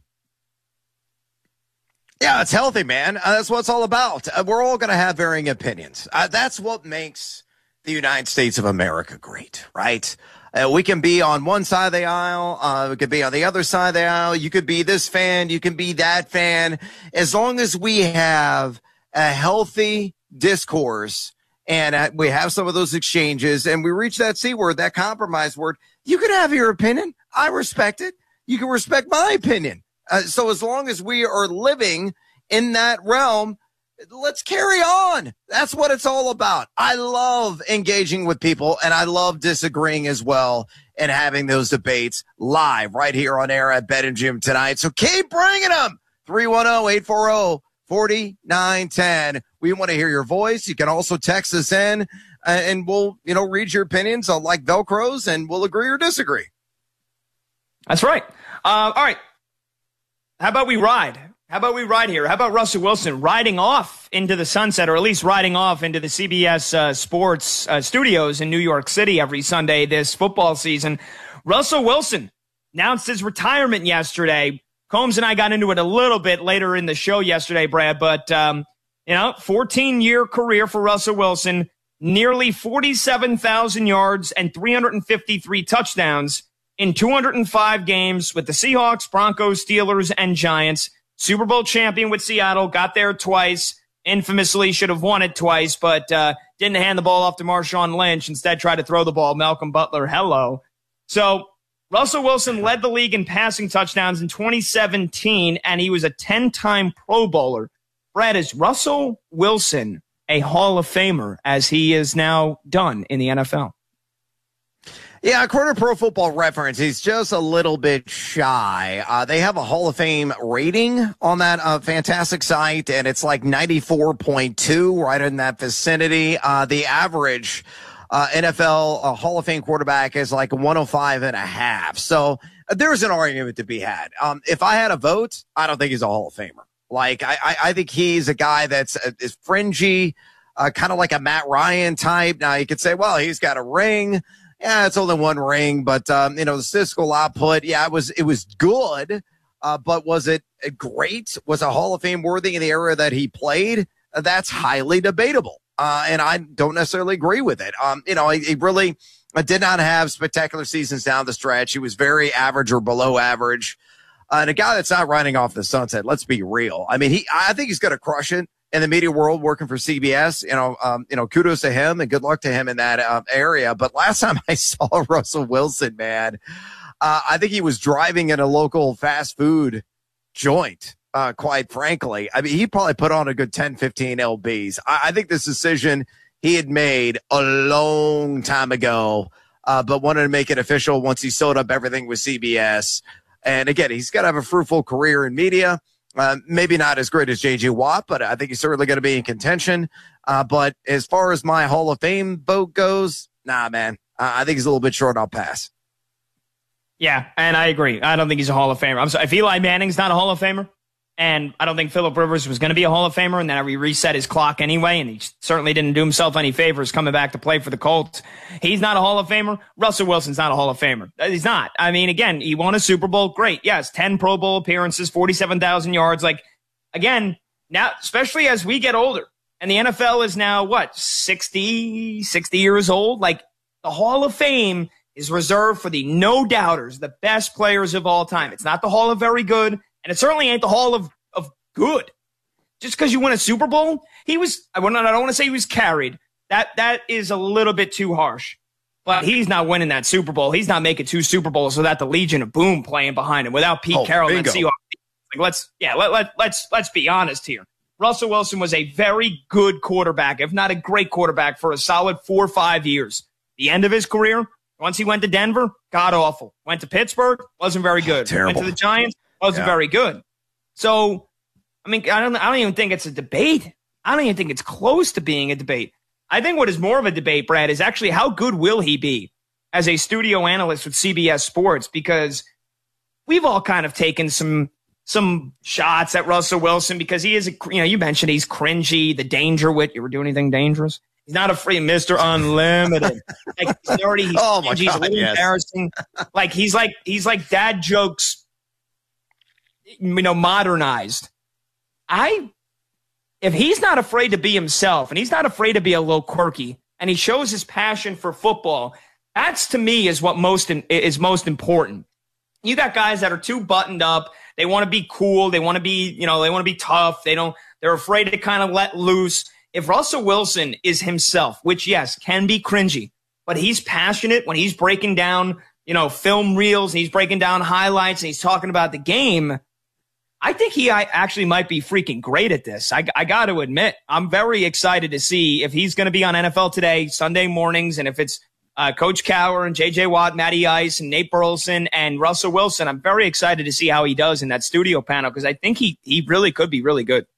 Speaker 10: Yeah, it's healthy, man. Uh, that's what it's all about. Uh, we're all going to have varying opinions. Uh, that's what makes the United States of America great, right? Uh, we can be on one side of the aisle. Uh, we could be on the other side of the aisle. You could be this fan. You can be that fan. As long as we have a healthy discourse and uh, we have some of those exchanges and we reach that C word, that compromise word, you can have your opinion. I respect it. You can respect my opinion. Uh, so as long as we are living in that realm, let's carry on. That's what it's all about. I love engaging with people, and I love disagreeing as well and having those debates live right here on air at BetMGM Tonight. So keep bringing them. three one zero, eight four zero, four nine one zero. We want to hear your voice. You can also text us in, uh, and we'll, you know, read your opinions on like Velcro's, and we'll agree or disagree.
Speaker 9: That's right. Uh, all right. How about we ride? How about we ride here? How about Russell Wilson riding off into the sunset, or at least riding off into the C B S uh, Sports uh, studios in New York City every Sunday this football season? Russell Wilson announced his retirement yesterday. Combs and I got into it a little bit later in the show yesterday, Brad, but, um, you know, fourteen-year career for Russell Wilson, nearly forty-seven thousand yards and three hundred fifty-three touchdowns in two hundred five games with the Seahawks, Broncos, Steelers, and Giants. Super Bowl champion with Seattle, got there twice, infamously should have won it twice, but uh, didn't hand the ball off to Marshawn Lynch. Instead, tried to throw the ball. Malcolm Butler, hello. So Russell Wilson led the league in passing touchdowns in twenty seventeen, and he was a ten-time Pro Bowler. Brad, is Russell Wilson a Hall of Famer, as he is now done in the N F L?
Speaker 10: Yeah, according to Pro Football Reference, he's just a little bit shy. Uh, they have a Hall of Fame rating on that uh, fantastic site, and it's like ninety-four point two, right in that vicinity. Uh, the average uh, N F L uh, Hall of Fame quarterback is like one oh five and a half. So uh, there's an argument to be had. Um, if I had a vote, I don't think he's a Hall of Famer. Like, I, I, I think he's a guy that's uh, is fringy, uh, kind of like a Matt Ryan type. Now, you could say, well, he's got a ring. Yeah, it's only one ring, but, um, you know, the statistical output, yeah, it was, it was good. Uh, but was it great? Was a Hall of Fame worthy in the era that he played? Uh, that's highly debatable. Uh, and I don't necessarily agree with it. Um, you know, he, he really uh, did not have spectacular seasons down the stretch. He was very average or below average. Uh, and a guy that's not riding off the sunset, let's be real. I mean, he, I think he's going to crush it in the media world working for C B S. You know, um, you know, kudos to him and good luck to him in that uh, area. But last time I saw Russell Wilson, man, Uh, I think he was driving in a local fast food joint, uh, quite frankly. I mean, he probably put on a good ten, fifteen L Bs. I, I think this decision he had made a long time ago, uh, but wanted to make it official once he sold up everything with C B S. And again, he's got to have a fruitful career in media. Uh, maybe not as great as J J Watt, but I think he's certainly going to be in contention. Uh, but as far as my Hall of Fame vote goes, nah, man, uh, I think he's a little bit short. I'll pass.
Speaker 9: Yeah, and I agree. I don't think he's a Hall of Famer. I'm sorry. If Eli Manning's not a Hall of Famer, and I don't think Phillip Rivers was going to be a Hall of Famer, and then he reset his clock anyway, and he certainly didn't do himself any favors coming back to play for the Colts. He's not a Hall of Famer. Russell Wilson's not a Hall of Famer. He's not. I mean, again, he won a Super Bowl. Great. Yes, ten Pro Bowl appearances, forty-seven thousand yards. Like, again, now, especially as we get older, and the N F L is now, what, sixty, sixty years old? Like, the Hall of Fame is reserved for the no-doubters, the best players of all time. It's not the Hall of Very Good, and it certainly ain't the Hall of, of Good. Just because you win a Super Bowl, he was, I don't want to say he was carried. That That is a little bit too harsh. But he's not winning that Super Bowl. He's not making two Super Bowls without the Legion of Boom playing behind him, without Pete
Speaker 10: oh,
Speaker 9: Carroll
Speaker 10: bingo.
Speaker 9: and Seahawks. Like, let's, yeah, let, let, let's, let's be honest here. Russell Wilson was a very good quarterback, if not a great quarterback, for a solid four or five years. The end of his career, once he went to Denver, god awful. Went to Pittsburgh, wasn't very good.
Speaker 10: Oh,
Speaker 9: went to the Giants, wasn't yeah. very good. So, I mean, I don't, I don't even think it's a debate. I don't even think it's close to being a debate. I think what is more of a debate, Brad, is actually how good will he be as a studio analyst with C B S Sports? Because we've all kind of taken some some shots at Russell Wilson because he is, a, you know, you mentioned he's cringy, the danger wit. You ever do anything dangerous? He's not a free Mister Unlimited. Like he's already, he's,
Speaker 10: oh my
Speaker 9: he's
Speaker 10: God,
Speaker 9: a little
Speaker 10: yes.
Speaker 9: embarrassing. Like he's like he's like dad jokes, you know, modernized. I, if he's not afraid to be himself and he's not afraid to be a little quirky and he shows his passion for football, that's to me is what most in, is most important. You got guys that are too buttoned up. They want to be cool. They want to be, you know, they want to be tough. They don't. They're afraid to kind of let loose. If Russell Wilson is himself, which, yes, can be cringy, but he's passionate when he's breaking down, you know, film reels and he's breaking down highlights and he's talking about the game, I think he I actually might be freaking great at this. I, I got to admit, I'm very excited to see if he's going to be on N F L Today Sunday mornings and if it's uh, Coach Cowher and J J Watt, Matty Ice and Nate Burleson and Russell Wilson. I'm very excited to see how he does in that studio panel because I think he he really could be really good.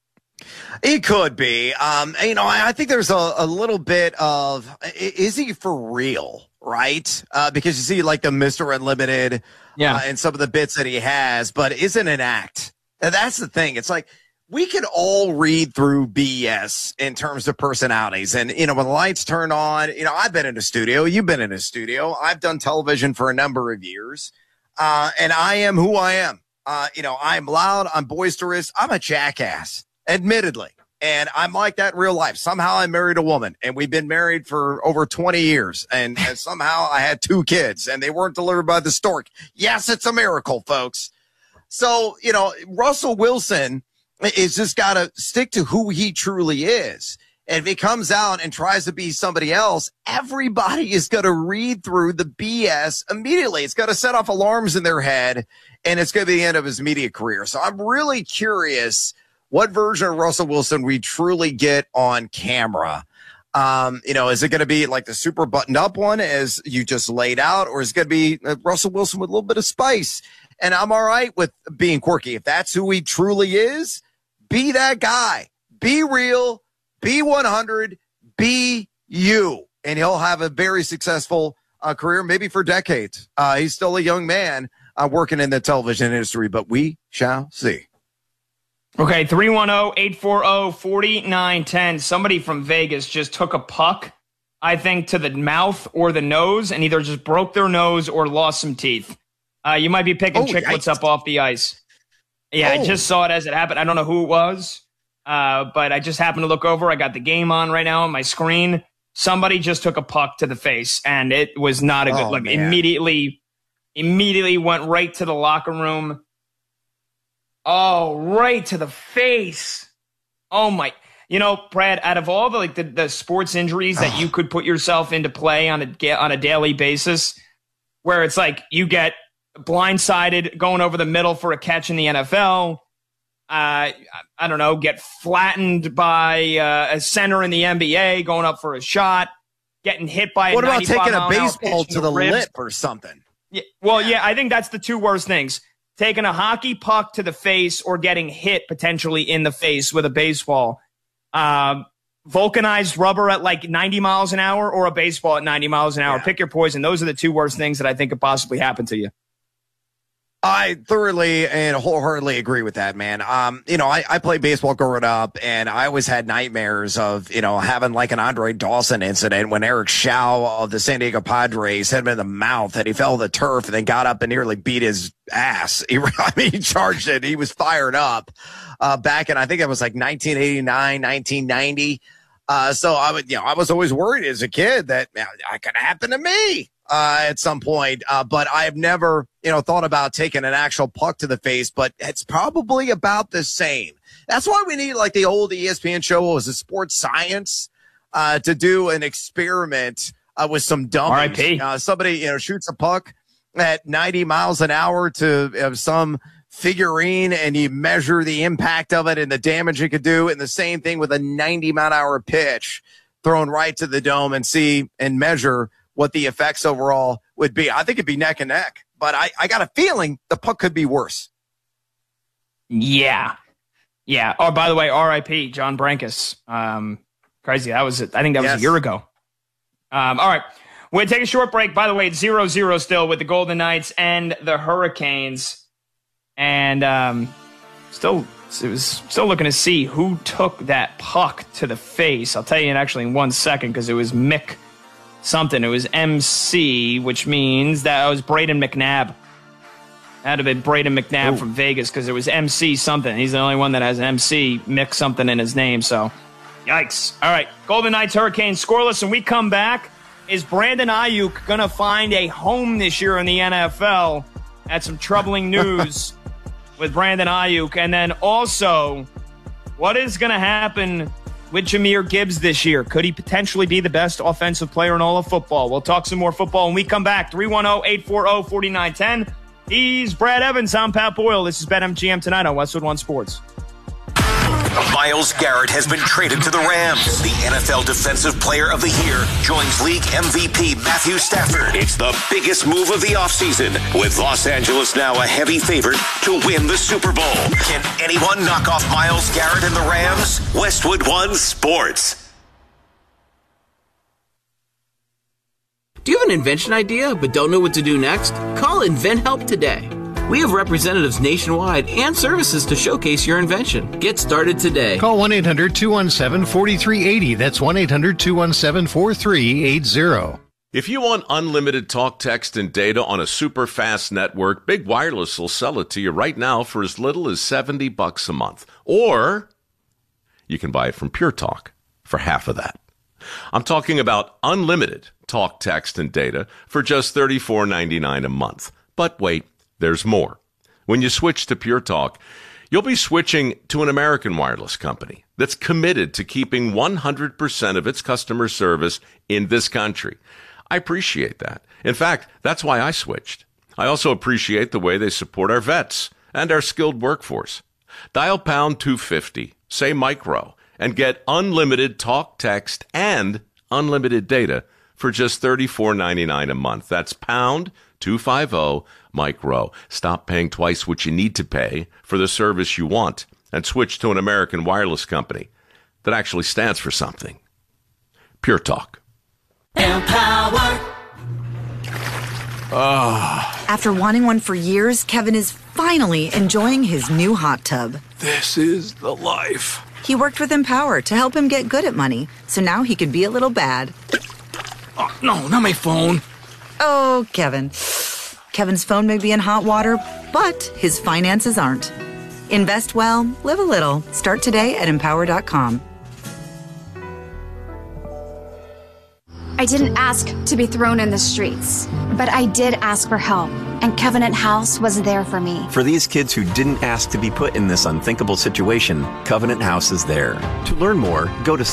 Speaker 10: He could be. Um, you know, I, I think there's a, a little bit of, is he for real, right? Uh, because you see like the Mister Unlimited
Speaker 9: yeah.
Speaker 10: uh, and some of the bits that he has, but isn't an act. And that's the thing. It's like we can all read through B S in terms of personalities. And, you know, when the lights turn on, you know, I've been in a studio. You've been in a studio. I've done television for a number of years. Uh, and I am who I am. Uh, you know, I'm loud. I'm boisterous. I'm a jackass. Admittedly, and I'm like that in real life. Somehow I married a woman, and we've been married for over twenty years, and, and somehow I had two kids, and they weren't delivered by the stork. Yes, it's a miracle, folks. So, you know, Russell Wilson is just got to stick to who he truly is. And if he comes out and tries to be somebody else, everybody is going to read through the B S immediately. It's going to set off alarms in their head, and it's going to be the end of his media career. So I'm really curious what version of Russell Wilson we truly get on camera. Um, you know, is it going to be like the super buttoned up one as you just laid out, or is it going to be uh, Russell Wilson with a little bit of spice? And I'm all right with being quirky. If that's who he truly is, be that guy. Be real. Be one hundred. Be you. and he'll have a very successful uh, career, maybe for decades. Uh, he's still a young man uh, working in the television industry, but we shall see.
Speaker 9: Okay, three one zero, eight four zero, four nine one zero. Somebody from Vegas just took a puck, I think, to the mouth or the nose, and either just broke their nose or lost some teeth. Uh, you might be picking
Speaker 10: oh,
Speaker 9: chicklets
Speaker 10: yikes.
Speaker 9: up off the ice. Yeah, oh. I just saw it as it happened. I don't know who it was, uh, but I just happened to look over. I got the game on right now on my screen. Somebody just took a puck to the face, and it was not a good
Speaker 10: oh,
Speaker 9: look.
Speaker 10: Man.
Speaker 9: Immediately, immediately went right to the locker room. Oh, right to the face. Oh, my. You know, Brad, out of all the like the, the sports injuries that you could put yourself into play on a, on a daily basis, where it's like you get blindsided going over the middle for a catch in the N F L, uh, I don't know, get flattened by uh, a center in the N B A going up for a shot, getting hit by a
Speaker 10: What about taking a
Speaker 9: mile an hour
Speaker 10: baseball
Speaker 9: pitch
Speaker 10: to the
Speaker 9: ribs.
Speaker 10: lip or something?
Speaker 9: Yeah, well, yeah, I think that's the two worst things. Taking a hockey puck to the face or getting hit potentially in the face with a baseball. Um, vulcanized rubber at like ninety miles an hour or a baseball at ninety miles an hour. Yeah. Pick your poison. Those are the two worst things that I think could possibly happen to you.
Speaker 10: I thoroughly and wholeheartedly agree with that, man. Um, you know, I, I played baseball growing up, and I always had nightmares of, you know, having like an Andre Dawson incident when Eric Schau of the San Diego Padres hit him in the mouth and he fell to the turf and then got up and nearly beat his ass. He, I mean, he charged it. He was fired up uh, back in, I think it was like nineteen eighty-nine, nineteen ninety. Uh, so I would, you know, I was always worried as a kid that man, that could happen to me. Uh, at some point, uh, but I have never, you know, thought about taking an actual puck to the face, but it's probably about the same. That's why we need like the old E S P N show, was it Sports Science, uh, to do an experiment, uh, with some dummies.
Speaker 9: R I P
Speaker 10: Uh, somebody, you know, shoots a puck at ninety miles an hour to uh, some figurine and you measure the impact of it and the damage it could do. And the same thing with a ninety mile an hour pitch thrown right to the dome and see and measure what the effects overall would be. I think it'd be neck and neck, but I, I got a feeling the puck could be worse.
Speaker 9: Yeah. Yeah. Oh, by the way, R I P John Brankus. Um, crazy. That was it. I think that was yes. a year ago. Um, all right. We'll take a short break. By the way, it's zero zero still with the Golden Knights and the Hurricanes. And um, still, it was still looking to see who took that puck to the face. I'll tell you in actually in one second because it was Mick something. It was M C, which means that it was Braden McNabb. That would have been Braden McNabb Ooh. from Vegas because it was M C something. He's the only one that has M C, Mick something in his name. So, yikes. All right, Golden Knights, Hurricanes, scoreless. When we come back, is Brandon Ayuk going to find a home this year in the N F L? That's some troubling news with Brandon Ayuk. And then also, what is going to happen with Jahmyr Gibbs this year? Could he potentially be the best offensive player in all of football? We'll talk some more football when we come back. three one zero, eight four zero, four nine one zero. He's Brad Evans. I'm Pat Boyle. This is BetMGM tonight on Westwood One Sports.
Speaker 11: Myles Garrett has been traded to the Rams. The N F L Defensive Player of the Year joins league M V P Matthew Stafford. It's the biggest move of the offseason, with Los Angeles now a heavy favorite to win the Super Bowl. Can anyone knock off Myles Garrett and the Rams? Westwood One Sports.
Speaker 18: Do you have an invention idea but don't know what to do next? Call InventHelp today. We have representatives nationwide and services to showcase your invention. Get started today.
Speaker 19: Call one eight hundred, two one seven, four three eight zero. That's one eight hundred, two one seven, four three eight zero.
Speaker 20: If you want unlimited talk, text, and data on a super fast network, Big Wireless will sell it to you right now for as little as seventy bucks a month. Or you can buy it from Pure Talk for half of that. I'm talking about unlimited talk, text, and data for just thirty-four ninety-nine a month. But wait. There's more. When you switch to Pure Talk, you'll be switching to an American wireless company that's committed to keeping one hundred percent of its customer service in this country. I appreciate that. In fact, that's why I switched. I also appreciate the way they support our vets and our skilled workforce. Dial pound two fifty, say micro, and get unlimited talk, text, and unlimited data for just thirty-four ninety-nine a month. That's pound two fifty micro. Stop paying twice what you need to pay for the service you want and switch to an American wireless company that actually stands for something. Pure Talk.
Speaker 15: Empower.
Speaker 2: Ah.
Speaker 15: After wanting one for years, Kevin is finally enjoying his new hot tub.
Speaker 2: This is the life.
Speaker 15: He worked with Empower to help him get good at money, so now he could be a little bad.
Speaker 2: Oh, no, not my phone.
Speaker 15: Oh, Kevin. Kevin's phone may be in hot water, but his finances aren't. Invest well, live a little. Start today at empower dot com.
Speaker 21: I didn't ask to be thrown in the streets, but I did ask for help, and Covenant House was there for me.
Speaker 22: For these kids who didn't ask to be put in this unthinkable situation, Covenant House is there. To learn more, go to...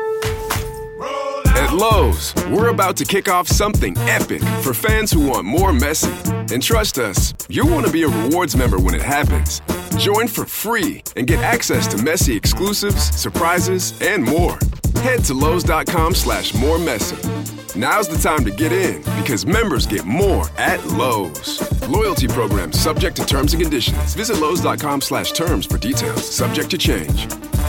Speaker 1: At Lowe's, we're about to kick off something epic for fans who want more Messi. And trust us, you'll want to be a rewards member when it happens. Join for free and get access to Messi exclusives, surprises, and more. Head to Lowe's.com slash more Messi. Now's the time to get in because members get more at Lowe's. Loyalty program subject to terms and conditions. Visit Lowe's.com slash terms for details. Subject to change.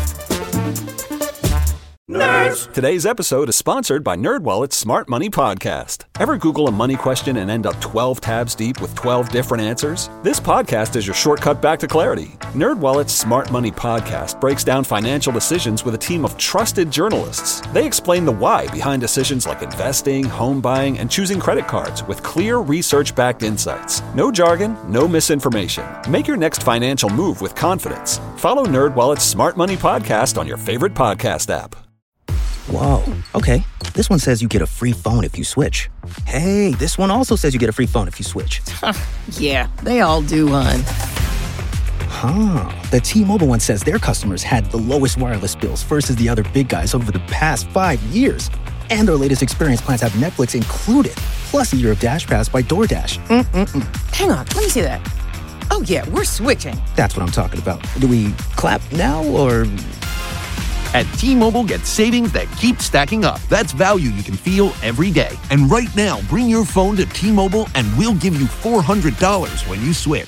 Speaker 2: Nerds. Today's episode is sponsored by NerdWallet's Smart Money Podcast. Ever Google a money question and end up twelve tabs deep with twelve different answers? This podcast is your shortcut back to clarity. NerdWallet's Smart Money Podcast breaks down financial decisions with a team of trusted journalists. They explain the why behind decisions like investing, home buying, and choosing credit cards with clear research-backed insights. No jargon, no misinformation. Make your next financial move with confidence. Follow NerdWallet's Smart Money Podcast on your favorite podcast app.
Speaker 3: Whoa, okay. This one says you get a free phone if you switch. Hey, this one also says you get a free phone if you switch.
Speaker 4: Yeah, they all do, hon.
Speaker 3: Huh. The T-Mobile one says their customers had the lowest wireless bills versus the other big guys over the past five years. And their latest experience plans have Netflix included, plus a year of Dash Pass by DoorDash. Mm-mm-mm.
Speaker 4: Hang on, let me see that. Oh, yeah, we're switching.
Speaker 3: That's what I'm talking about. Do we clap now, or...
Speaker 5: At T-Mobile, get savings that keep stacking up. That's value you can feel every day. And right now, bring your phone to T-Mobile and we'll give you four hundred dollars when you switch.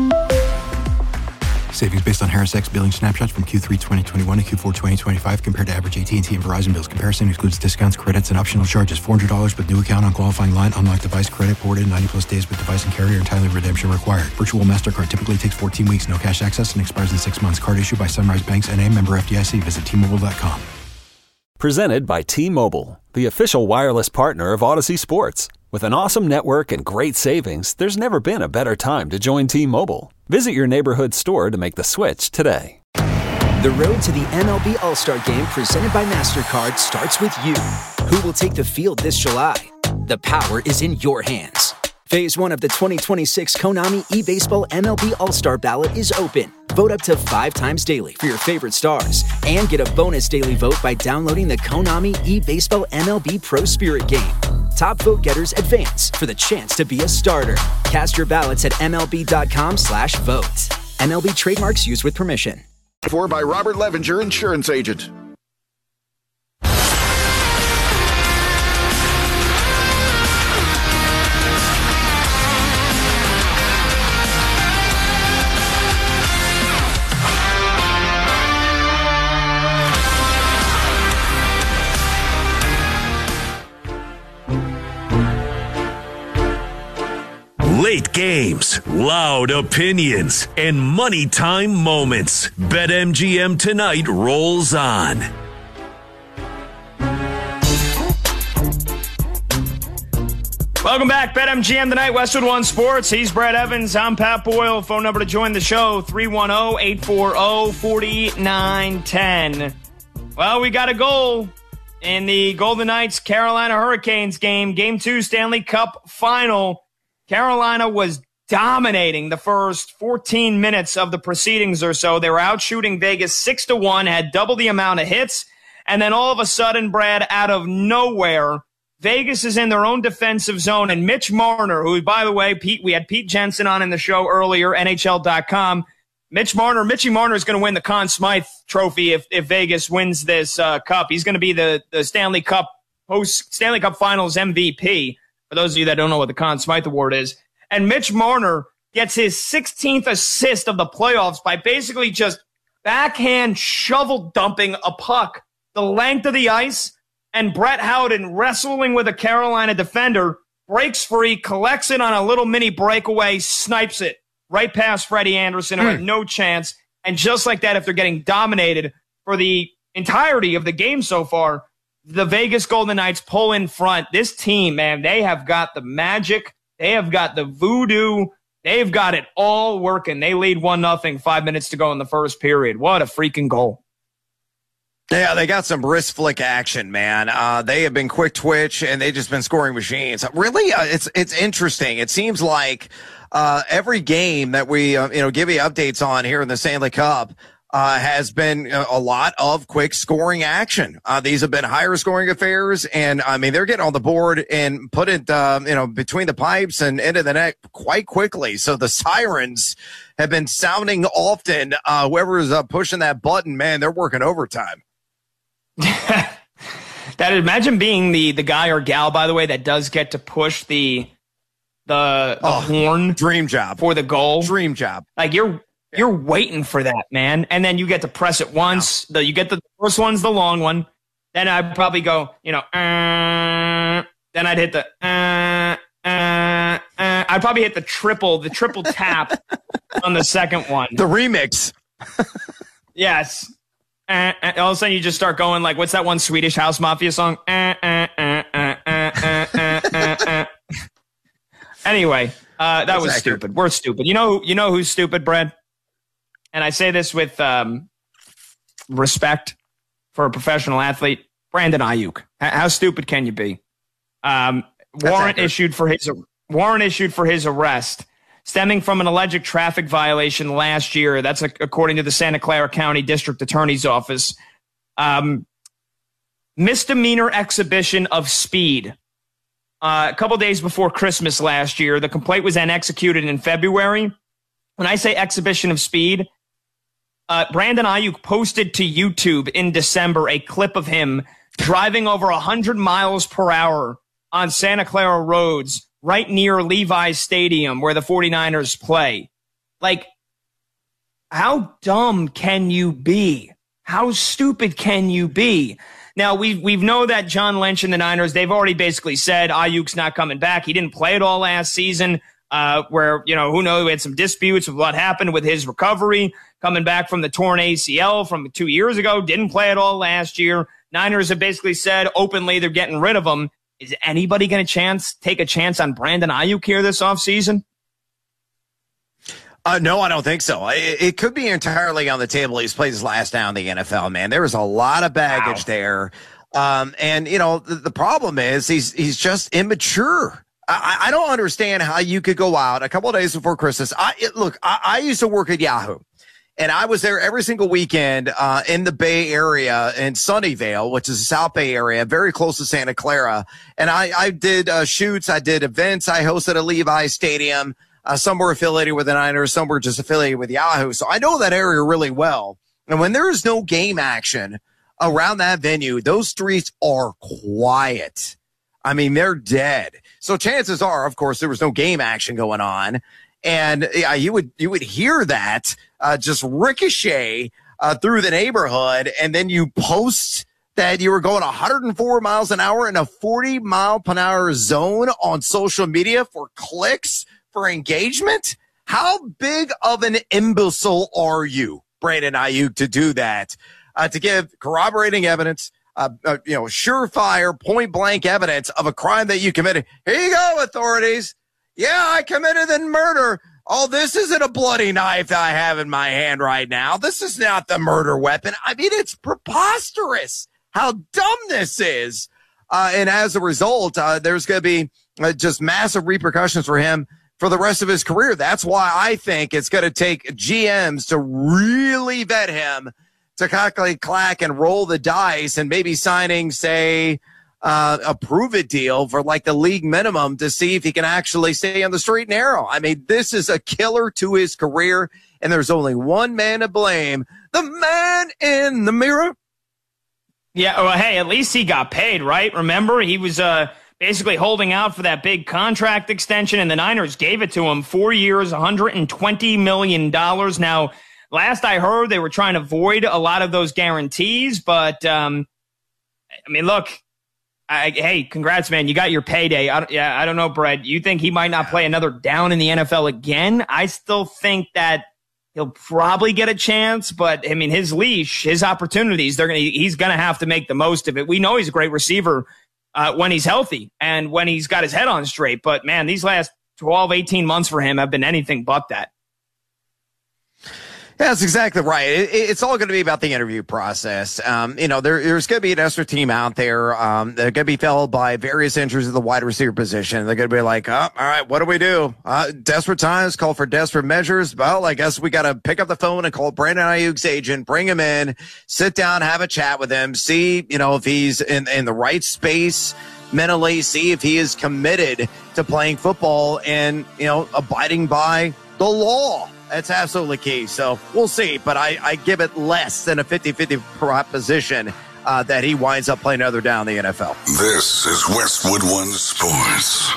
Speaker 6: Savings based on Harris X billing snapshots from Q three twenty twenty-one to Q four twenty twenty-five compared to average A T and T and Verizon bills. Comparison excludes discounts, credits, and optional charges. four hundred dollars with new account on qualifying line. Unlocked device credit ported. ninety plus days with device and carrier and timely redemption required. Virtual MasterCard typically takes fourteen weeks. No cash access and expires in six months. Card issued by Sunrise Banks N A, member F D I C. Visit T Mobile dot com.
Speaker 2: Presented by T-Mobile, the official wireless partner of Odyssey Sports. With an awesome network and great savings, there's never been a better time to join T-Mobile. Visit your neighborhood store to make the switch today.
Speaker 23: The road to the M L B All-Star Game presented by MasterCard starts with you. Who will take the field this July? The power is in your hands. Phase one of the twenty twenty-six Konami eBaseball M L B All-Star Ballot is open. Vote up to five times daily for your favorite stars and get a bonus daily vote by downloading the Konami eBaseball M L B Pro Spirit game. Top vote getters advance for the chance to be a starter. Cast your ballots at M L B dot com slash vote. M L B trademarks used with permission.
Speaker 17: For by Robert Levenger, insurance agent.
Speaker 8: Late games, loud opinions, and money time moments. BetMGM Tonight rolls on.
Speaker 9: Welcome back, BetMGM Tonight, Westwood One Sports. He's Brad Evans. I'm Pat Boyle. Phone number to join the show, three one zero, eight four zero, four nine one zero. Well, we got a goal in the Golden Knights Carolina Hurricanes game. Game two, Stanley Cup final. Carolina was dominating the first fourteen minutes of the proceedings or so. They were out shooting Vegas six to one, had double the amount of hits, and then all of a sudden, Brad, out of nowhere, Vegas is in their own defensive zone, and Mitch Marner, who, by the way, Pete, we had Pete Jensen on in the show earlier, N H L dot com. Mitch Marner, Mitchie Marner is going to win the Conn Smythe Trophy if, if Vegas wins this uh, cup. He's going to be the, the Stanley Cup post Stanley Cup Finals M V P. For those of you that don't know what the Conn Smythe Award is. And Mitch Marner gets his sixteenth assist of the playoffs by basically just backhand shovel dumping a puck the length of the ice and Brett Howden, wrestling with a Carolina defender, breaks free, collects it on a little mini breakaway, snipes it right past Freddie Anderson, who
Speaker 10: Mm.
Speaker 9: had no chance. And just like that, if they're getting dominated for the entirety of the game so far, the Vegas Golden Knights pull in front. This team, man, they have got the magic. They have got the voodoo. They've got it all working. They lead one nothing, five minutes to go in the first period. What a freaking goal.
Speaker 10: Yeah, they got some wrist flick action, man. Uh, they have been quick twitch, and they've just been scoring machines. Really, uh, it's it's interesting. It seems like uh, every game that we uh, you know give you updates on here in the Stanley Cup uh, has been a lot of quick scoring action. Uh, these have been higher scoring affairs, and I mean they're getting on the board and put it um, you know between the pipes and into the net quite quickly. So the sirens have been sounding often. Uh, whoever's uh, pushing that button, man, they're working overtime.
Speaker 9: That imagine being the the guy or gal, by the way, that does get to push the the, the
Speaker 10: oh,
Speaker 9: horn.
Speaker 10: Dream job
Speaker 9: for the goal.
Speaker 10: Dream job.
Speaker 9: Like you're you're waiting for that, man, and then you get to press it once. The you get the first one's the long one. Then I'd probably go, you know, uh, then I'd hit the. Uh, uh, uh, I'd probably hit the triple, the triple tap on the second one.
Speaker 10: The remix.
Speaker 9: Yes. Uh, uh, all of a sudden, you just start going like, what's that one Swedish House Mafia song? Uh, uh, uh, uh, uh, uh, uh, uh, uh. Anyway, uh, that
Speaker 10: That's
Speaker 9: was
Speaker 10: accurate.
Speaker 9: stupid. We're stupid. You know, you know who's stupid, Brad? And I say this with um, respect for a professional athlete, Brandon Ayuk. H- how stupid can you be? Um, warrant
Speaker 10: accurate.
Speaker 9: issued for his warrant issued for his arrest, stemming from an alleged traffic violation last year. That's a, according to the Santa Clara County District Attorney's Office. Um, misdemeanor exhibition of speed. Uh, a couple days before Christmas last year, the complaint was then executed in February. When I say exhibition of speed, uh, Brandon Ayuk posted to YouTube in December a clip of him driving over one hundred miles per hour on Santa Clara roads right near Levi's Stadium where the 49ers play. Like, how dumb can you be? How stupid can you be? Now, we we know that John Lynch and the Niners, they've already basically said Ayuk's not coming back. He didn't play at all last season, uh, where, you know, who knows, we had some disputes with what happened with his recovery, coming back from the torn A C L from two years ago, didn't play at all last year. Niners have basically said openly they're getting rid of him. Is anybody going to chance take a chance on Brandon Ayuk here this offseason?
Speaker 10: Uh, no, I don't think so. It, it could be entirely on the table. He's played his last down in the N F L, man. There is a lot of baggage wow. there. Um, and, you know, the, the problem is he's he's just immature. I, I don't understand how you could go out a couple of days before Christmas. I it, Look, I, I used to work at Yahoo, and I was there every single weekend uh, in the Bay Area in Sunnyvale, which is the South Bay area, very close to Santa Clara. And I, I did uh, shoots. I did events. I hosted a Levi's Stadium. Uh, some were affiliated with the Niners. Some were just affiliated with Yahoo. So I know that area really well. And when there is no game action around that venue, those streets are quiet. I mean, they're dead. So chances are, of course, there was no game action going on. And yeah, you would you would hear that uh, just ricochet uh, through the neighborhood, and then you post that you were going one hundred four miles an hour in a forty mile per hour zone on social media for clicks, for engagement. How big of an imbecile are you, Brandon Ayuk, to do that? Uh, to give corroborating evidence, uh, uh, you know, surefire, point blank evidence of a crime that you committed. Here you go, authorities. Yeah, I committed the murder. Oh, this isn't a bloody knife that I have in my hand right now. This is not the murder weapon. I mean, it's preposterous how dumb this is. Uh, and as a result, uh, there's going to be uh, just massive repercussions for him for the rest of his career. That's why I think it's going to take G Ms to really vet him, to calculate, clack, and roll the dice, and maybe signing, say, Uh, a prove-it deal for like the league minimum to see if he can actually stay on the straight and narrow. I mean, this is a killer to his career, and there's only one man to blame, the man in the mirror.
Speaker 9: Yeah, well, hey, at least he got paid, right? Remember, he was uh, basically holding out for that big contract extension, and the Niners gave it to him. Four years, one hundred twenty million dollars. Now, last I heard, they were trying to void a lot of those guarantees, but, um, I mean, look, I, hey, congrats, man. You got your payday. I don't, yeah, I don't know, Brett. You think he might not play another down in the N F L again? I still think that he'll probably get a chance, but I mean, his leash, his opportunities, they're gonna, he's going to have to make the most of it. We know he's a great receiver uh, when he's healthy and when he's got his head on straight. But man, these last twelve, eighteen months for him have been anything but that.
Speaker 10: Yeah, that's exactly right. It, it's all going to be about the interview process. Um, you know, there, there's going to be an extra team out there. Um, they're going to be felled by various injuries at the wide receiver position. They're going to be like, oh, all right, what do we do? Uh, desperate times call for desperate measures. Well, I guess we got to pick up the phone and call Brandon Ayuk's agent, bring him in, sit down, have a chat with him, see, you know, if he's in, in the right space mentally, see if he is committed to playing football and, you know, abiding by the law. That's absolutely key. So we'll see, but I, I give it less than a fifty-fifty proposition uh, that he winds up playing another down in the N F L.
Speaker 7: This is Westwood One Sports.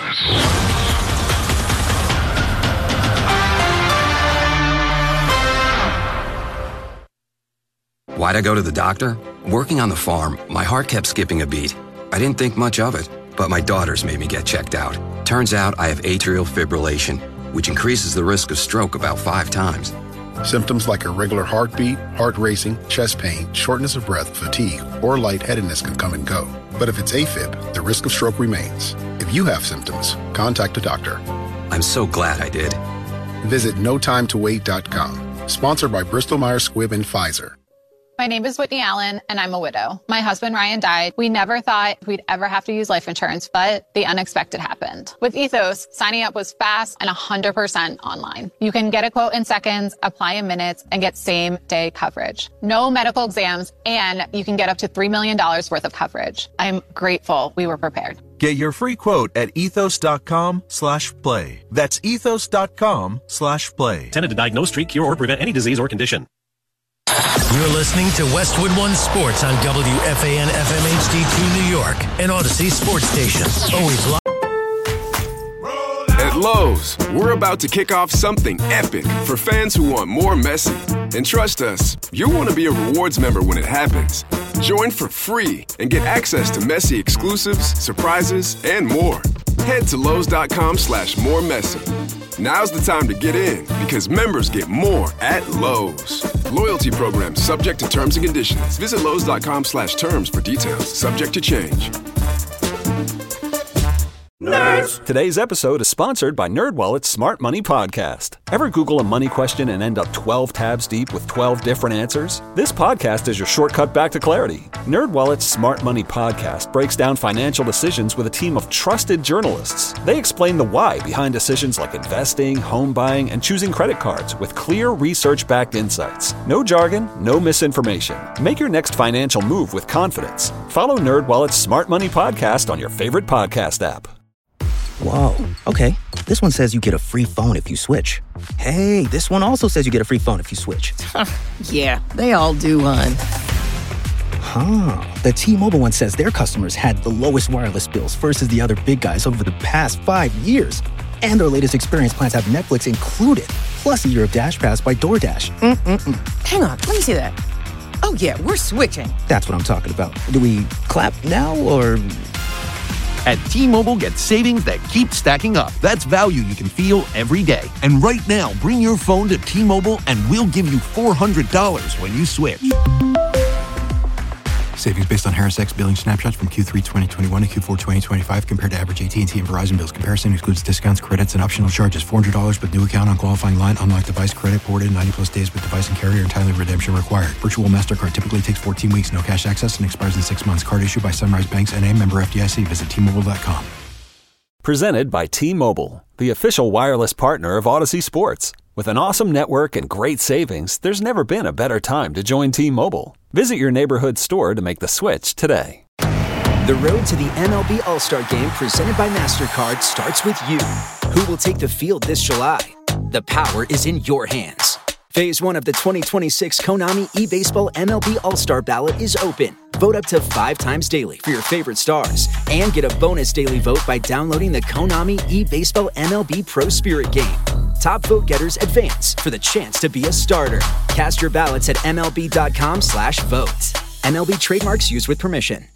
Speaker 12: Why'd I go to the doctor? Working on the farm, my heart kept skipping a beat. I didn't think much of it, but my daughters made me get checked out. Turns out I have atrial fibrillation, which increases the risk of stroke about five times.
Speaker 17: Symptoms like irregular heartbeat, heart racing, chest pain, shortness of breath, fatigue, or lightheadedness can come and go. But if it's AFib, the risk of stroke remains. If you have symptoms, contact a doctor.
Speaker 12: I'm so glad I did.
Speaker 17: Visit no time to wait dot com. Sponsored by Bristol Myers Squibb and Pfizer.
Speaker 13: My name is Whitney Allen, and I'm a widow. My husband, Ryan, died. We never thought we'd ever have to use life insurance, but the unexpected happened. With Ethos, signing up was fast and one hundred percent online. You can get a quote in seconds, apply in minutes, and get same-day coverage. No medical exams, and you can get up to three million dollars worth of coverage. I'm grateful we were prepared.
Speaker 24: Get your free quote at ethos.com slash play. That's ethos.com slash play.
Speaker 25: Intended to diagnose, treat, cure, or prevent any disease or condition.
Speaker 26: You're listening to Westwood One Sports on W F A N F M H D two New York, an Odyssey sports station. Always live.
Speaker 1: At Lowe's, we're about to kick off something epic for fans who want more Messi. And trust us, you'll want to be a rewards member when it happens. Join for free and get access to Messi exclusives, surprises, and more. Head to Lowe's.com slash more Messi. Now's the time to get in because members get more at Lowe's. Loyalty program subject to terms and conditions. Visit Lowe's.com slash terms for details. Subject to change.
Speaker 2: Nerds. Today's episode is sponsored by NerdWallet's Smart Money Podcast. Ever Google a money question and end up twelve tabs deep with twelve different answers? This podcast is your shortcut back to clarity. NerdWallet's Smart Money Podcast breaks down financial decisions with a team of trusted journalists. They explain the why behind decisions like investing, home buying, and choosing credit cards with clear research-backed insights. No jargon, no misinformation. Make your next financial move with confidence. Follow NerdWallet's Smart Money Podcast on your favorite podcast app.
Speaker 3: Whoa, okay. This one says you get a free phone if you switch. Hey, this one also says you get a free phone if you switch.
Speaker 4: Yeah, they all do, hon.
Speaker 3: Huh. The T-Mobile one says their customers had the lowest wireless bills versus the other big guys over the past five years. And their latest experience plans have Netflix included, plus a year of Dash Pass by DoorDash. Mm-mm-mm.
Speaker 4: Hang on, let me see that. Oh, yeah, we're switching.
Speaker 3: That's what I'm talking about. Do we clap now, or...
Speaker 5: At T-Mobile, get savings that keep stacking up. That's value you can feel every day. And right now, bring your phone to T-Mobile and we'll give you four hundred dollars when you switch.
Speaker 6: Savings based on Harris X billing snapshots from Q three twenty twenty-one to Q four twenty twenty-five compared to average A T and T and Verizon bills. Comparison excludes discounts, credits, and optional charges. four hundred dollars with new account on qualifying line. Unlock device credit ported ninety plus days with device and carrier and timely redemption required. Virtual MasterCard typically takes fourteen weeks. No cash access and expires in six months. Card issued by Sunrise Banks N A, member F D I C. Visit T Mobile dot com.
Speaker 2: Presented by T-Mobile, the official wireless partner of Odyssey Sports. With an awesome network and great savings, there's never been a better time to join T-Mobile. Visit your neighborhood store to make the switch today.
Speaker 23: The road to the M L B All-Star Game presented by MasterCard starts with you. Who will take the field this July? The power is in your hands. Phase one of the twenty twenty-six Konami eBaseball M L B All-Star ballot is open. Vote up to five times daily for your favorite stars and get a bonus daily vote by downloading the Konami eBaseball M L B Pro Spirit game. Top vote getters advance for the chance to be a starter. Cast your ballots at M L B dot com slash vote. M L B trademarks used with permission.